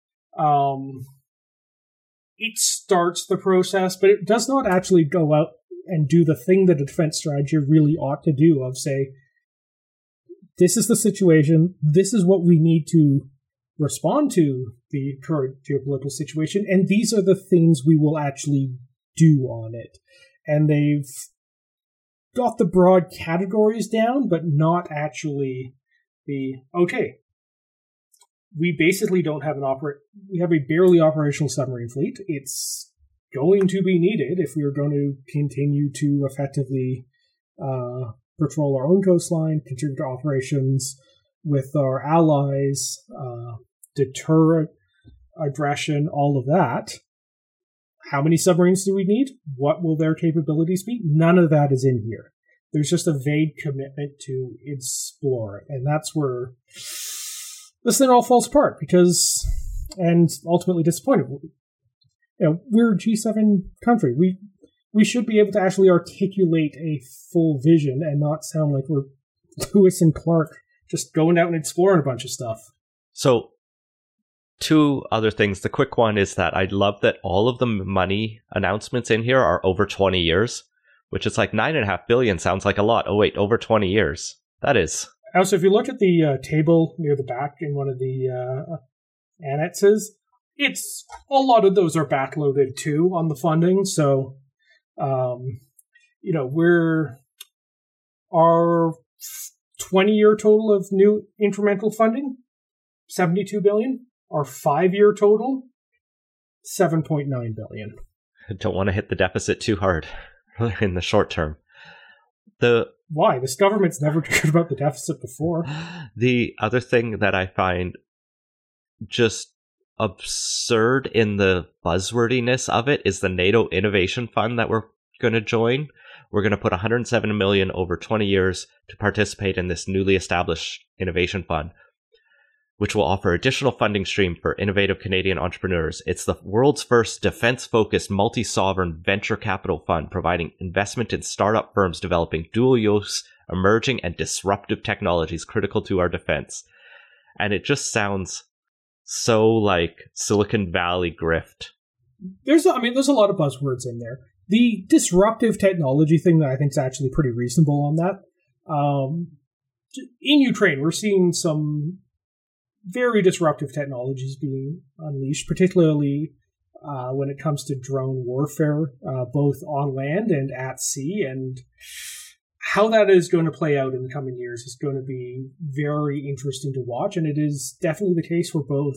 it starts the process, but it does not actually go out and do the thing that a defense strategy really ought to do, of say, this is the situation, this is what we need to respond to the current geopolitical situation, and these are the things we will actually do on it. And they've got the broad categories down, but not actually okay, we basically don't have we have a barely operational submarine fleet. It's going to be needed if we are going to continue to effectively patrol our own coastline, contribute to operations with our allies, deter aggression, all of that. How many submarines do we need? What will their capabilities be? None of that is in here. There's just a vague commitment to explore. And that's where this thing all falls apart, and ultimately disappointed. We're a G7 country. We should be able to actually articulate a full vision and not sound like we're Lewis and Clark just going out and exploring a bunch of stuff. So, two other things. The quick one is that I love that all of the money announcements in here are over 20 years, which is like $9.5 billion sounds like a lot. Oh wait, over 20 years. That is. Also, if you look at the table near the back in one of the annexes, it's a lot of those are backloaded too on the funding. So, our 20-year total of new incremental funding, $72 billion. Our 5-year total, $7.9 billion. I don't want to hit the deficit too hard in the short term. Why? This government's never cared about the deficit before. The other thing that I find just absurd in the buzzwordiness of it is the NATO Innovation Fund that we're going to join. We're going to put $107 million over 20 years to participate in this newly established innovation fund, which will offer additional funding stream for innovative Canadian entrepreneurs. It's the world's first defense-focused multi-sovereign venture capital fund, providing investment in startup firms developing dual-use, emerging, and disruptive technologies critical to our defense. And it just sounds so like Silicon Valley grift. There's a lot of buzzwords in there. The disruptive technology thing that I think is actually pretty reasonable on that. In Ukraine, we're seeing some very disruptive technologies being unleashed, particularly when it comes to drone warfare, both on land and at sea. And how that is going to play out in the coming years is going to be very interesting to watch. And it is definitely the case where both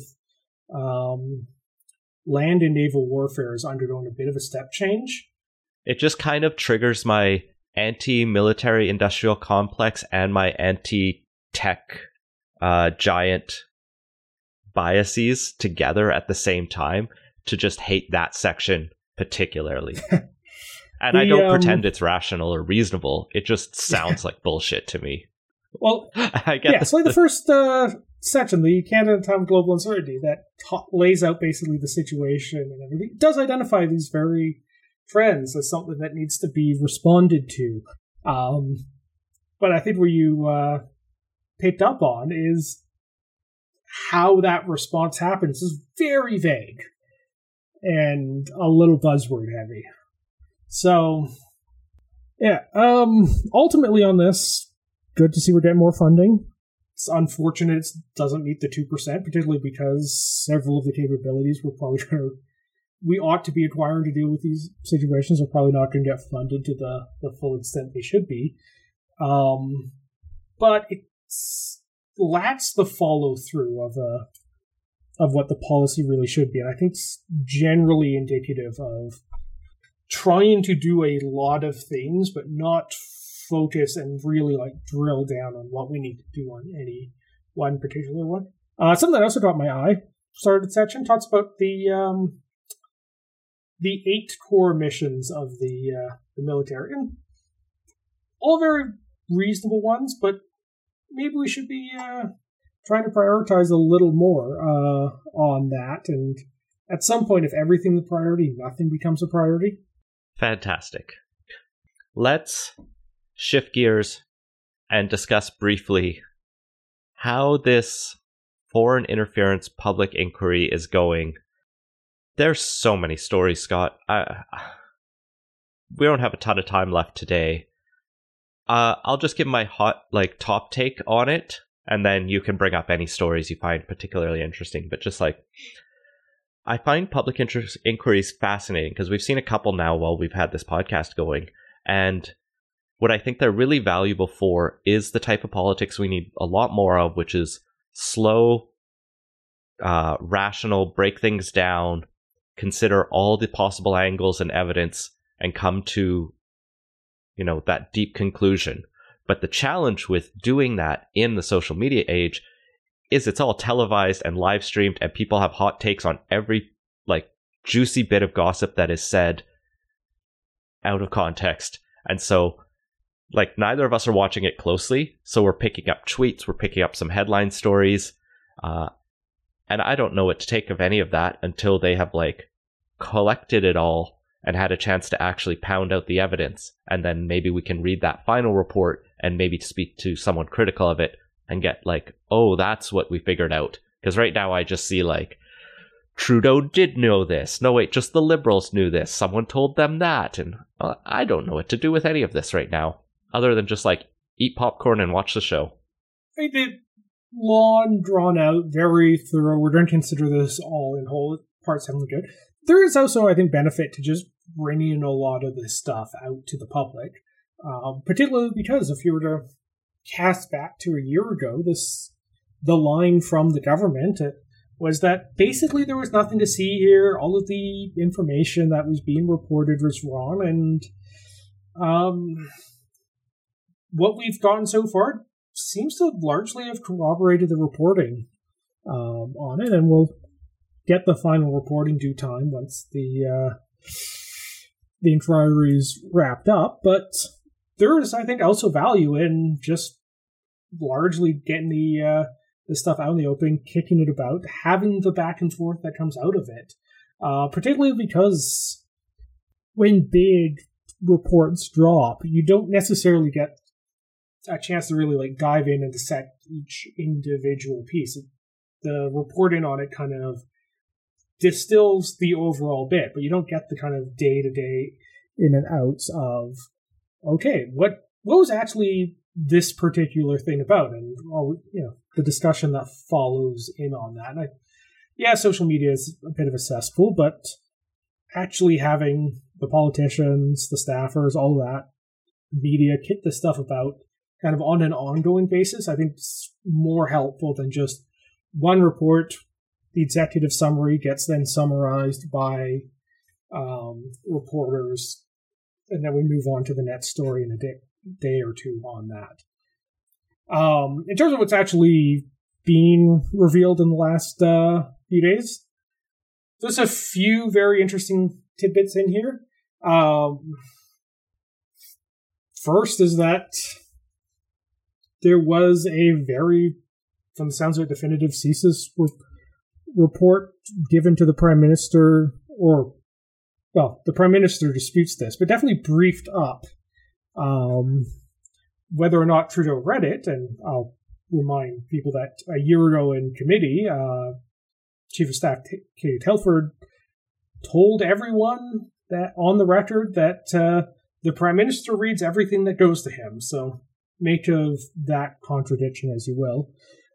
land and naval warfare is undergoing a bit of a step change. It just kind of triggers my anti-military industrial complex and my anti-tech giant biases together at the same time to just hate that section particularly. And I don't pretend it's rational or reasonable. It just sounds like bullshit to me. Well, I get it's like the first section, the Canada Time of Global Uncertainty, that lays out basically the situation and everything. It does identify these very trends as something that needs to be responded to. But I think where you picked up on is how that response happens is very vague and a little buzzword heavy. So, yeah, ultimately on this, good to see we're getting more funding. It's unfortunate it doesn't meet the 2%, particularly because several of the capabilities we ought to be acquiring to deal with these situations are probably not going to get funded to the full extent they should be. But it lacks the follow through of what the policy really should be. And I think it's generally indicative of trying to do a lot of things, but not focus and really drill down on what we need to do on any one particular one. Something that also caught my eye, started section, talks about the 8 core missions of the military. And all very reasonable ones, but maybe we should be trying to prioritize a little more on that. And at some point, if everything's a priority, nothing becomes a priority. Fantastic. Let's shift gears and discuss briefly how this foreign interference public inquiry is going. There's so many stories, Scott. We don't have a ton of time left today. I'll just give my hot, top take on it, and then you can bring up any stories you find particularly interesting. But just I find public interest inquiries fascinating because we've seen a couple now while we've had this podcast going, and what I think they're really valuable for is the type of politics we need a lot more of, which is slow, rational, break things down, consider all the possible angles and evidence, and come to, that deep conclusion. But the challenge with doing that in the social media age is it's all televised and live streamed, and people have hot takes on every, juicy bit of gossip that is said out of context. And so, neither of us are watching it closely, so we're picking up tweets, we're picking up some headline stories, and I don't know what to take of any of that until they have, collected it all and had a chance to actually pound out the evidence, and then maybe we can read that final report and maybe speak to someone critical of it and get, oh, that's what we figured out. Because right now I just see, Trudeau did know this. No, wait, just the Liberals knew this. Someone told them that, and I don't know what to do with any of this right now. Other than just, eat popcorn and watch the show. I did long, drawn out, very thorough. We're going to consider this all in whole. Parts sound good. There is also, I think, benefit to just bringing a lot of this stuff out to the public. Particularly because if you were to cast back to a year ago, the line from the government was that basically there was nothing to see here. All of the information that was being reported was wrong, and what we've gotten so far seems to largely have corroborated the reporting on it, and we'll get the final report in due time once the inquiry is wrapped up. But there is, I think, also value in just largely getting the stuff out in the open, kicking it about, having the back and forth that comes out of it. Particularly because when big reports drop, you don't necessarily get a chance to really dive in and dissect each individual piece. The reporting on it kind of distills the overall bit, but you don't get the kind of day-to-day in and outs of, okay, what was actually this particular thing about, and the discussion that follows in on that. And social media is a bit of a cesspool, but actually having the politicians, the staffers, all that media kit this stuff about kind of on an ongoing basis, I think it's more helpful than just one report. The executive summary gets then summarized by reporters, and then we move on to the next story in a day or two on that. In terms of what's actually being revealed in the last few days, there's a few very interesting tidbits in here. First is that there was a very, from the sounds of it, definitive CSIS report given to the Prime Minister, the Prime Minister disputes this, but definitely briefed up. Whether or not Trudeau read it, and I'll remind people that a year ago in committee, Chief of Staff Katie Telford told everyone that on the record that the Prime Minister reads everything that goes to him. So make of that contradiction as you will.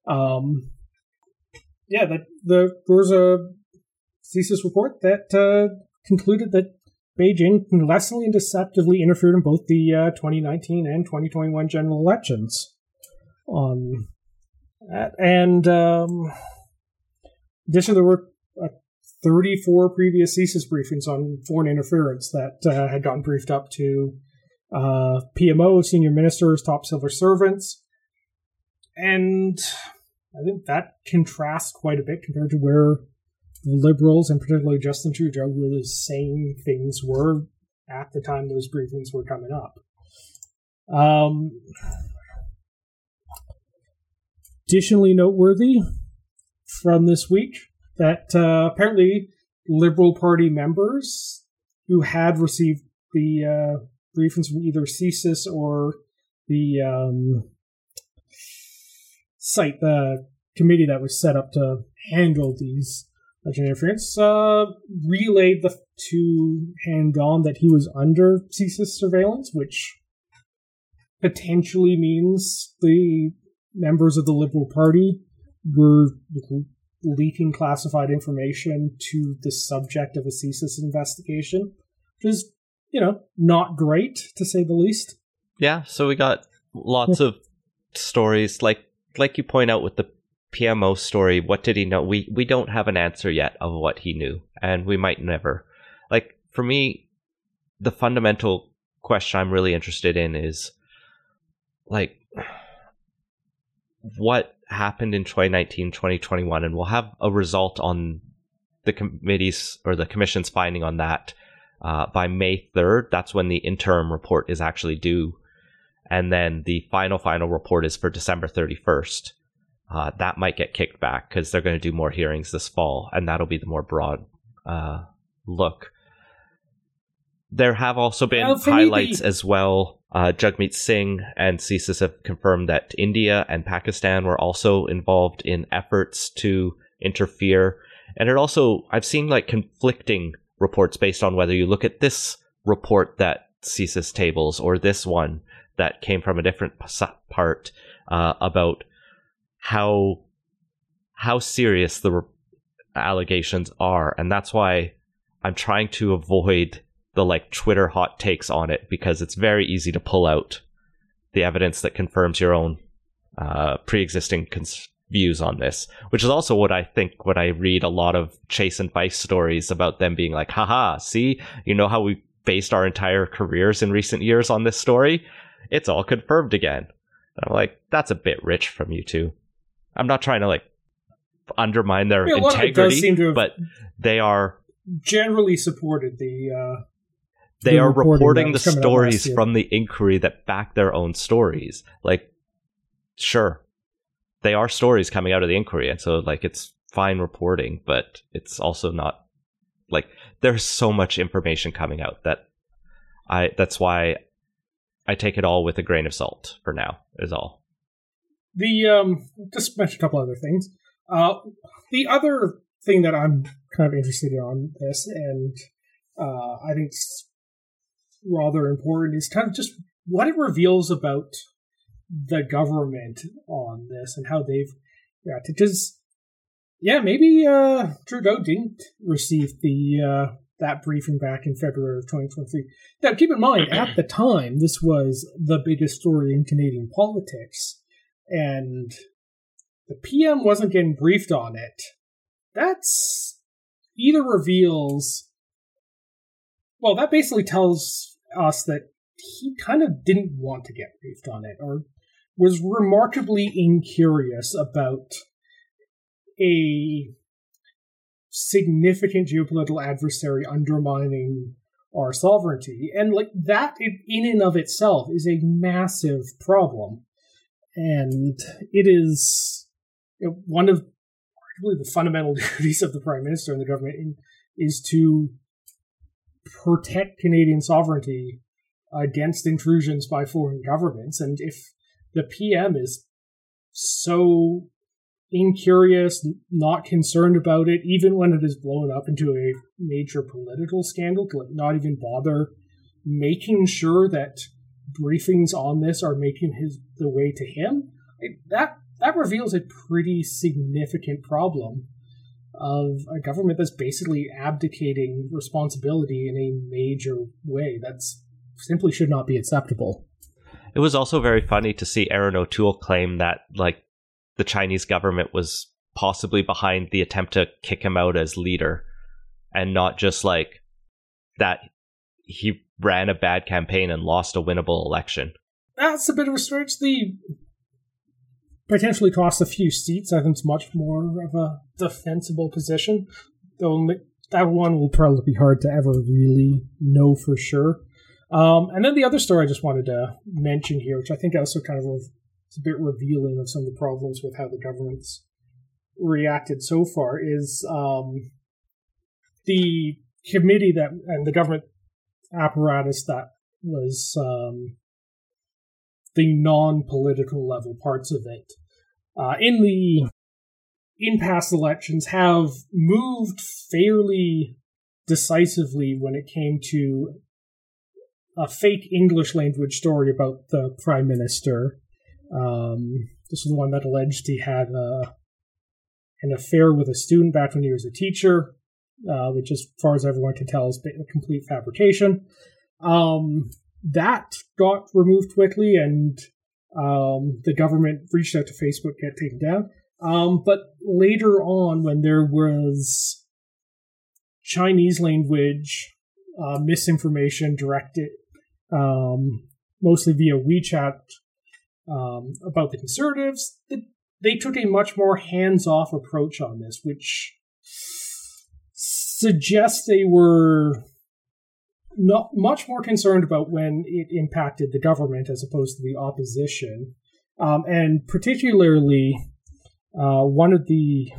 There was a CSIS report that concluded that Beijing convincingly and deceptively interfered in both the 2019 and 2021 general elections. On that, and additionally, there were 34 previous CSIS briefings on foreign interference that had gotten briefed up to PMO, senior ministers, top civil servants, and I think that contrasts quite a bit compared to where the Liberals, and particularly Justin Trudeau, were saying things were at the time those briefings were coming up. Additionally noteworthy from this week that apparently Liberal Party members who had received the briefings from either CSIS or the the committee that was set up to handle these election interference, relayed to Han Dong that he was under CSIS surveillance, which potentially means the members of the Liberal Party were leaking classified information to the subject of a CSIS investigation, which is, not great, to say the least. Yeah, so we got lots of stories, like you point out with the PMO story. What did he know? We don't have an answer yet of what he knew, and we might never. Like, for me, the fundamental question I'm really interested in is, like, what happened in 2019, 2021, and we'll have a result on the committee's or the commission's finding on that by May 3rd. That's when the interim report is actually due. And then the final report is for December 31st. That might get kicked back because they're going to do more hearings this fall, and that'll be the more broad look. There have also been highlights as well. Jagmeet Singh and CSIS have confirmed that India and Pakistan were also involved in efforts to interfere. And it also, I've seen like conflicting reports based on whether you look at this report that CSIS tables or this one that came from a different part about how serious the allegations are. And that's why I'm trying to avoid the like Twitter hot takes on it, because it's very easy to pull out the evidence that confirms your own pre-existing views on this, which is also what I think when I read a lot of Chase and Vice stories about them being like, haha, see, you know how we based our entire careers in recent years on this story? It's all confirmed again. And I'm like, that's a bit rich from you two. I'm not trying to like undermine their integrity, but they are generally supported the they are reporting the stories from the inquiry that back their own stories. Like, sure, they are stories coming out of the inquiry, and so like it's fine reporting, but it's also not like there's so much information coming out that that's why I take it all with a grain of salt for now, is all. Just mention a couple other things. The other thing that I'm kind of interested in on this, and I think it's rather important, is kind of just what it reveals about the government on this and how they've reacted. Because, maybe Trudeau didn't receive that briefing back in February of 2023. Now, keep in mind, at the time, this was the biggest story in Canadian politics, and the PM wasn't getting briefed on it. That's either reveals... Well, that basically tells us that he kind of didn't want to get briefed on it, or was remarkably incurious about a significant geopolitical adversary undermining our sovereignty. And like that in and of itself is a massive problem. And it is one of arguably the fundamental duties of the Prime Minister and the government is to protect Canadian sovereignty against intrusions by foreign governments. And if the PM is so incurious, not concerned about it, even when it is blown up into a major political scandal, to not even bother making sure that briefings on this are making the way to him, that reveals a pretty significant problem of a government that's basically abdicating responsibility in a major way. That's simply should not be acceptable. It was also very funny to see Aaron O'Toole claim that, like, the Chinese government was possibly behind the attempt to kick him out as leader, and not just like that he ran a bad campaign and lost a winnable election. That's a bit of a stretch. The potentially cost a few seats. I think it's much more of a defensible position, though that one will probably be hard to ever really know for sure. And then the other story I just wanted to mention here, which I think also kind of it's a bit revealing of some of the problems with how the government's reacted so far, is the committee and the government apparatus that was the non-political level parts of it in past elections have moved fairly decisively when it came to a fake English language story about the Prime Minister. This is the one that alleged he had an affair with a student back when he was a teacher, which, as far as everyone can tell, is a complete fabrication. That got removed quickly, and the government reached out to Facebook to get taken down. But later on, when there was Chinese language misinformation directed mostly via WeChat about the Conservatives, they took a much more hands-off approach on this, which suggests they were not much more concerned about when it impacted the government as opposed to the opposition. And particularly, one of the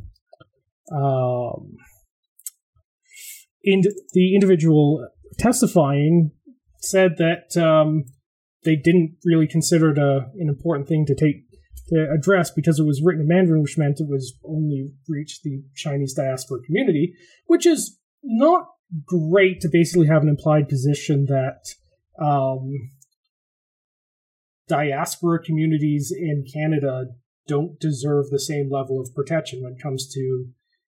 individual testifying said that they didn't really consider it an important thing to address because it was written in Mandarin, which meant it was only reached the Chinese diaspora community, which is not great to basically have an implied position that diaspora communities in Canada don't deserve the same level of protection when it comes to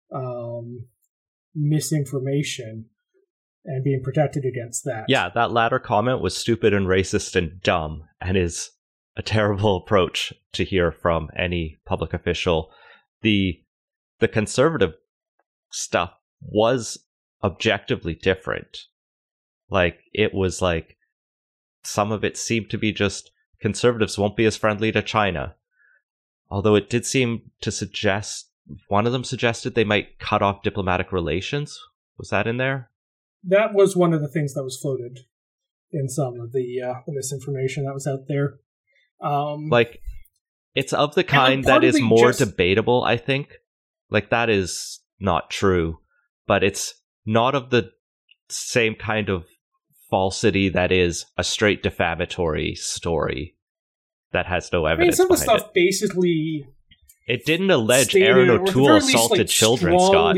misinformation and being protected against that. Yeah, that latter comment was stupid and racist and dumb, and is a terrible approach to hear from any public official. The conservative stuff was objectively different. Like, it was like, some of it seemed to be just, conservatives won't be as friendly to China. Although it did seem to suggest, one of them suggested they might cut off diplomatic relations. Was that in there? That was one of the things that was floated in some of the misinformation that was out there. Like, it's of the kind that is more debatable, I think. Like, that is not true. But it's not of the same kind of falsity that is a straight defamatory story that has no evidence. Some of the behind stuff basically... It didn't allege Aaron O'Toole assaulted children, Scott.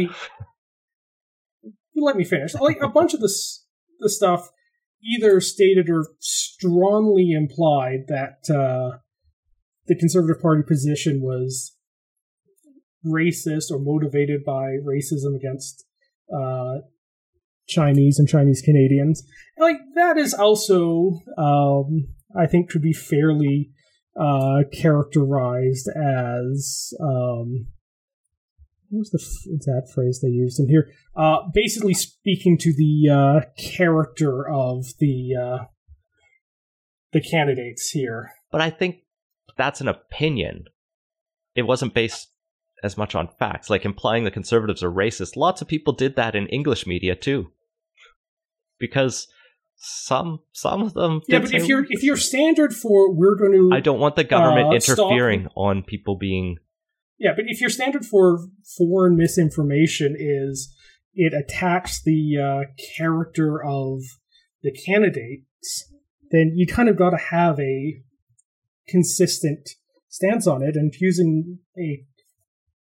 Let me finish. Like, a bunch of the stuff either stated or strongly implied that the Conservative Party position was racist or motivated by racism against Chinese and Chinese Canadians. Like, that is also, I think, could be fairly characterized as what was the exact phrase they used in here? Basically speaking to the character of the candidates here. But I think that's an opinion. It wasn't based as much on facts, like implying the Conservatives are racist. Lots of people did that in English media too, because some of them. Yeah, but if your standard for we're going to, I don't want the government interfering on people being. Yeah, but if your standard for foreign misinformation is it attacks the character of the candidates, then you kind of got to have a consistent stance on it. And using a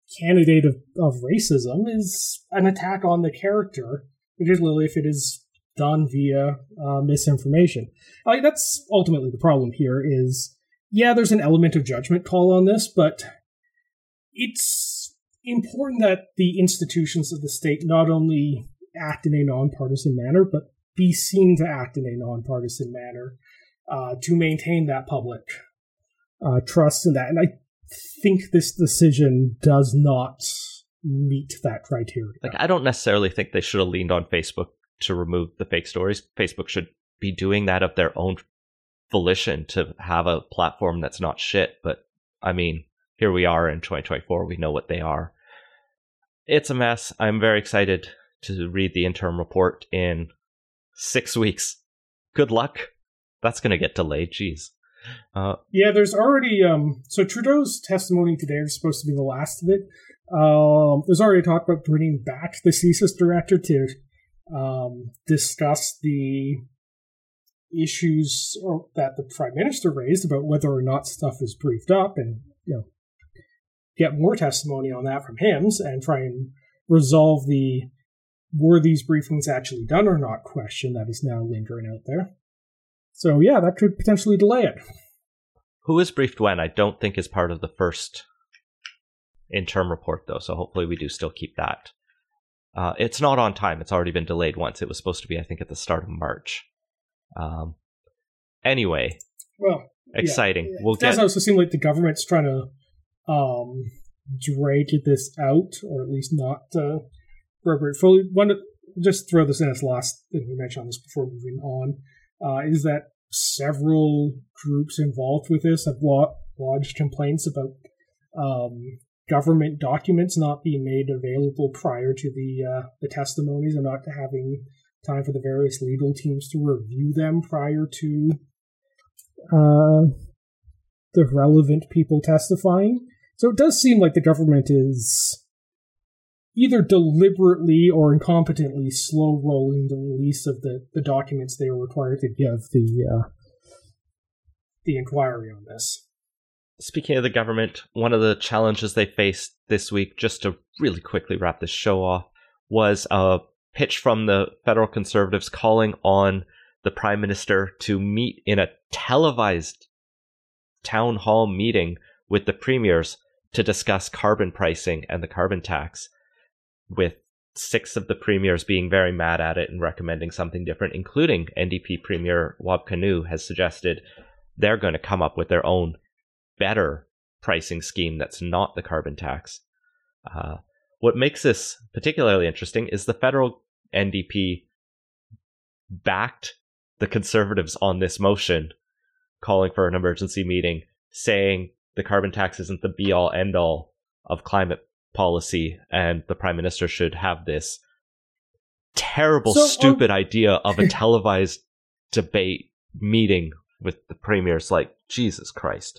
candidate of racism is an attack on the character, particularly if it is done via misinformation. That's ultimately the problem here is, yeah, there's an element of judgment call on this, but it's important that the institutions of the state not only act in a nonpartisan manner, but be seen to act in a nonpartisan manner to maintain that public trust in that. And I think this decision does not meet that criteria. Like, I don't necessarily think they should have leaned on Facebook to remove the fake stories. Facebook should be doing that of their own volition to have a platform that's not shit. But, I mean, here we are in 2024. We know what they are. It's a mess. I'm very excited to read the interim report in 6 weeks. Good luck. That's going to get delayed. Jeez. Yeah, there's already... so Trudeau's testimony today is supposed to be the last of it. There's already talk about bringing back the CSIS director to discuss the issues that the Prime Minister raised about whether or not stuff is briefed up and, get more testimony on that from him and try and resolve the were these briefings actually done or not question that is now lingering out there. So yeah, that could potentially delay it. Who is briefed when? I don't think is part of the first interim report, though, so hopefully we do still keep that. It's not on time. It's already been delayed once. It was supposed to be, I think, at the start of March. Anyway, well, exciting. Yeah. It does also seem like the government's trying to drag this out, or at least not fully. Just throw this in as last thing we mentioned on this before moving on, is that several groups involved with this have lodged complaints about government documents not being made available prior to the testimonies and not having time for the various legal teams to review them prior to the relevant people testifying. So it does seem like the government is either deliberately or incompetently slow-rolling the release of the documents they are required to give the inquiry on this. Speaking of the government, one of the challenges they faced this week, just to really quickly wrap this show off, was a pitch from the federal Conservatives calling on the Prime Minister to meet in a televised town hall meeting with the premiers to discuss carbon pricing and the carbon tax, with 6 of the premiers being very mad at it and recommending something different, including NDP Premier Wab Kinew has suggested they're going to come up with their own better pricing scheme that's not the carbon tax. What makes this particularly interesting is the federal NDP backed the Conservatives on this motion, calling for an emergency meeting, saying the carbon tax isn't the be-all, end-all of climate policy, and the Prime Minister should have this terrible, stupid idea of a televised debate meeting with the premiers. Like, Jesus Christ.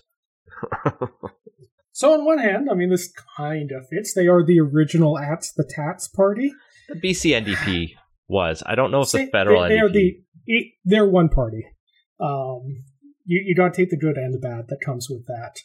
So on one hand, I mean, this kind of fits. They are the original At the Tats party. The BC NDP was. I don't know if the federal NDP... They're one party. You got to take the good and the bad that comes with that.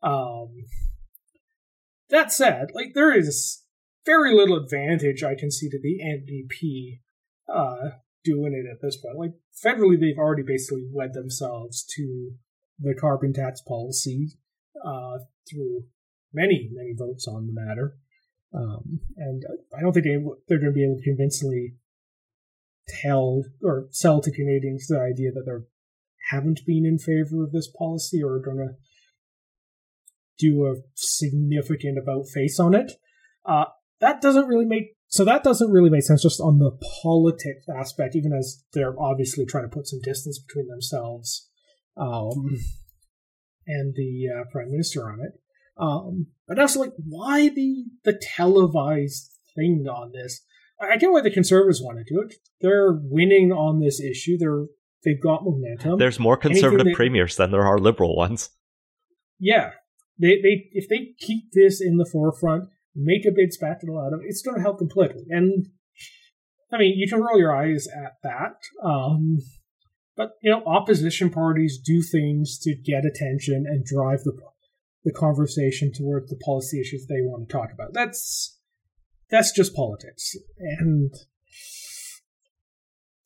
That said, like, there is very little advantage I can see to the NDP doing it at this point. Like, federally, they've already basically wed themselves to the carbon tax policy through many, many votes on the matter. And I don't think they're going to be able to convincingly tell or sell to Canadians the idea that they haven't been in favor of this policy or are going to do a significant about-face on it. That doesn't really make sense just on the politics aspect, even as they're obviously trying to put some distance between themselves and the Prime Minister on it. But also, like, why the televised thing on this? I get why the Conservatives want to do it. They're winning on this issue. They've got momentum. There's more Conservative premiers than there are Liberal ones. Yeah. If they keep this in the forefront, make a big spectacle out of it, it's going to help them politically. And, I mean, you can roll your eyes at that. But, opposition parties do things to get attention and drive the conversation towards the policy issues they want to talk about. That's just politics. And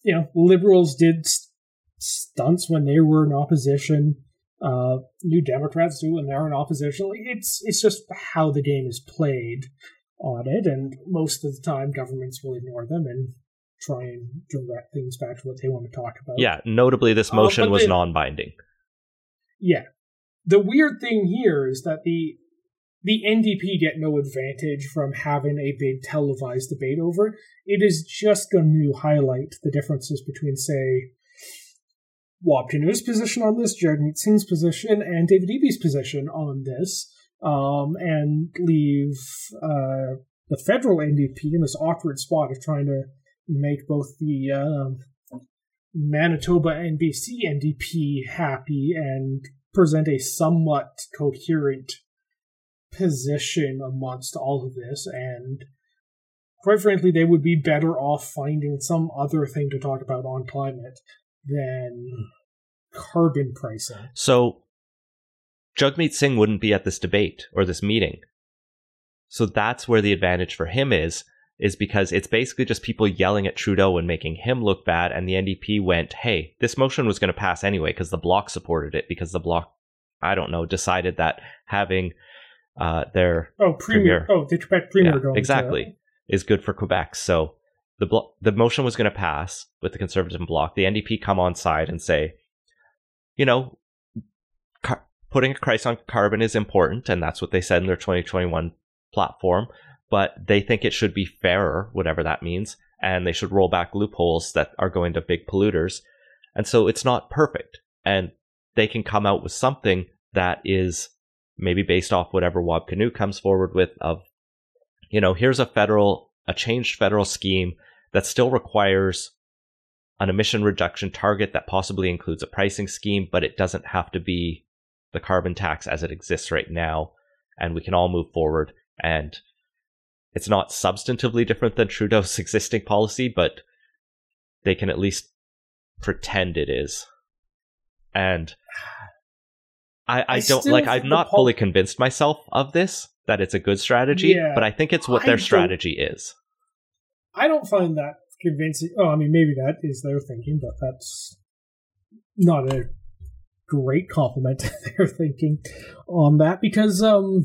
Liberals did stunts when they were in opposition. New Democrats do when they're in opposition. It's just how the game is played on it, and most of the time governments will ignore them and try and direct things back to what they want to talk about. Yeah, notably this motion was non-binding. Yeah. The weird thing here is that the NDP get no advantage from having a big televised debate over it. It is just going to highlight the differences between, say, Wab Kinu's position on this, Jagmeet Singh's position, and David Eby's position on this, and leave the federal NDP in this awkward spot of trying to make both the Manitoba and BC NDP happy and present a somewhat coherent position amongst all of this. And quite frankly, they would be better off finding some other thing to talk about on climate than carbon pricing. So Jagmeet Singh wouldn't be at this debate or this meeting. So that's where the advantage for him is because it's basically just people yelling at Trudeau and making him look bad, and the NDP went, hey, this motion was going to pass anyway because the Bloc supported it, because the Bloc, I don't know, decided that having their premier... Oh, the Quebec premier going exactly, is good for Quebec. So the motion was going to pass with the Conservative Bloc. The NDP come on side and say, putting a price on carbon is important, and that's what they said in their 2021 platform, but they think it should be fairer, whatever that means, and they should roll back loopholes that are going to big polluters. And so it's not perfect, and they can come out with something that is maybe based off whatever Wab Kinew comes forward with of, here's a changed federal scheme that still requires an emission reduction target that possibly includes a pricing scheme, but it doesn't have to be the carbon tax as it exists right now, and we can all move forward. And it's not substantively different than Trudeau's existing policy, but they can at least pretend it is. And I'm not fully convinced myself of this, that it's a good strategy, but I think it's what their strategy is. I don't find that convincing. Oh, I mean, maybe that is their thinking, but that's not a great compliment to their thinking on that, because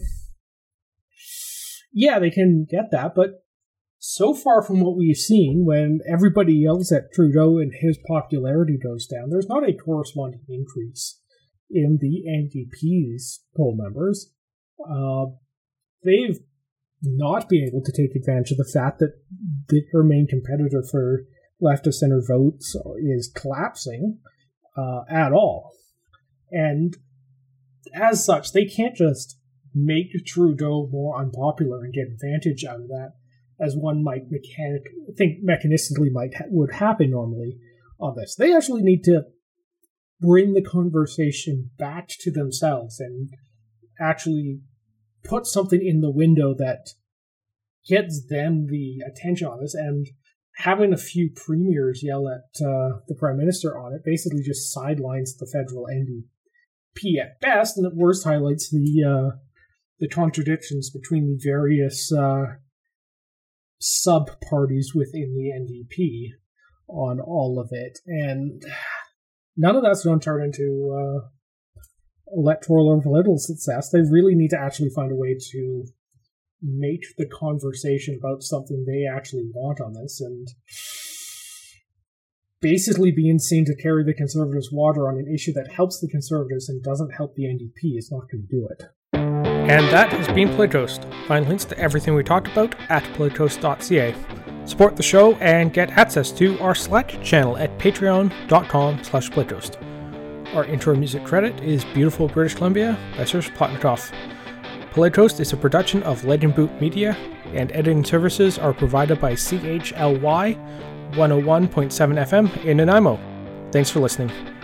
they can get that, but so far from what we've seen, when everybody yells at Trudeau and his popularity goes down, there's not a corresponding increase in the NDP's poll numbers. They've not been able to take advantage of the fact that their main competitor for left-of-center votes is collapsing at all. And as such, they can't just make Trudeau more unpopular and get advantage out of that, as one might think mechanistically would happen normally on this. They actually need to bring the conversation back to themselves and actually put something in the window that gets them the attention on this. And having a few premiers yell at the Prime Minister on it basically just sidelines the federal NDP at best, and at worst highlights the contradictions between the various sub-parties within the NDP on all of it. And none of that's going to turn into electoral or political success. They really need to actually find a way to make the conversation about something they actually want on this, and basically being seen to carry the Conservatives' water on an issue that helps the Conservatives and doesn't help the NDP is not going to do it. And that has been Playtoast. Find links to everything we talked about at playtoast.ca. Support the show and get access to our Slack channel at patreon.com/playtoast. Our intro music credit is Beautiful British Columbia by Serge Plotnikoff. Playtoast is a production of Legend Boot Media, and editing services are provided by CHLY 101.7 FM in Nanaimo. Thanks for listening.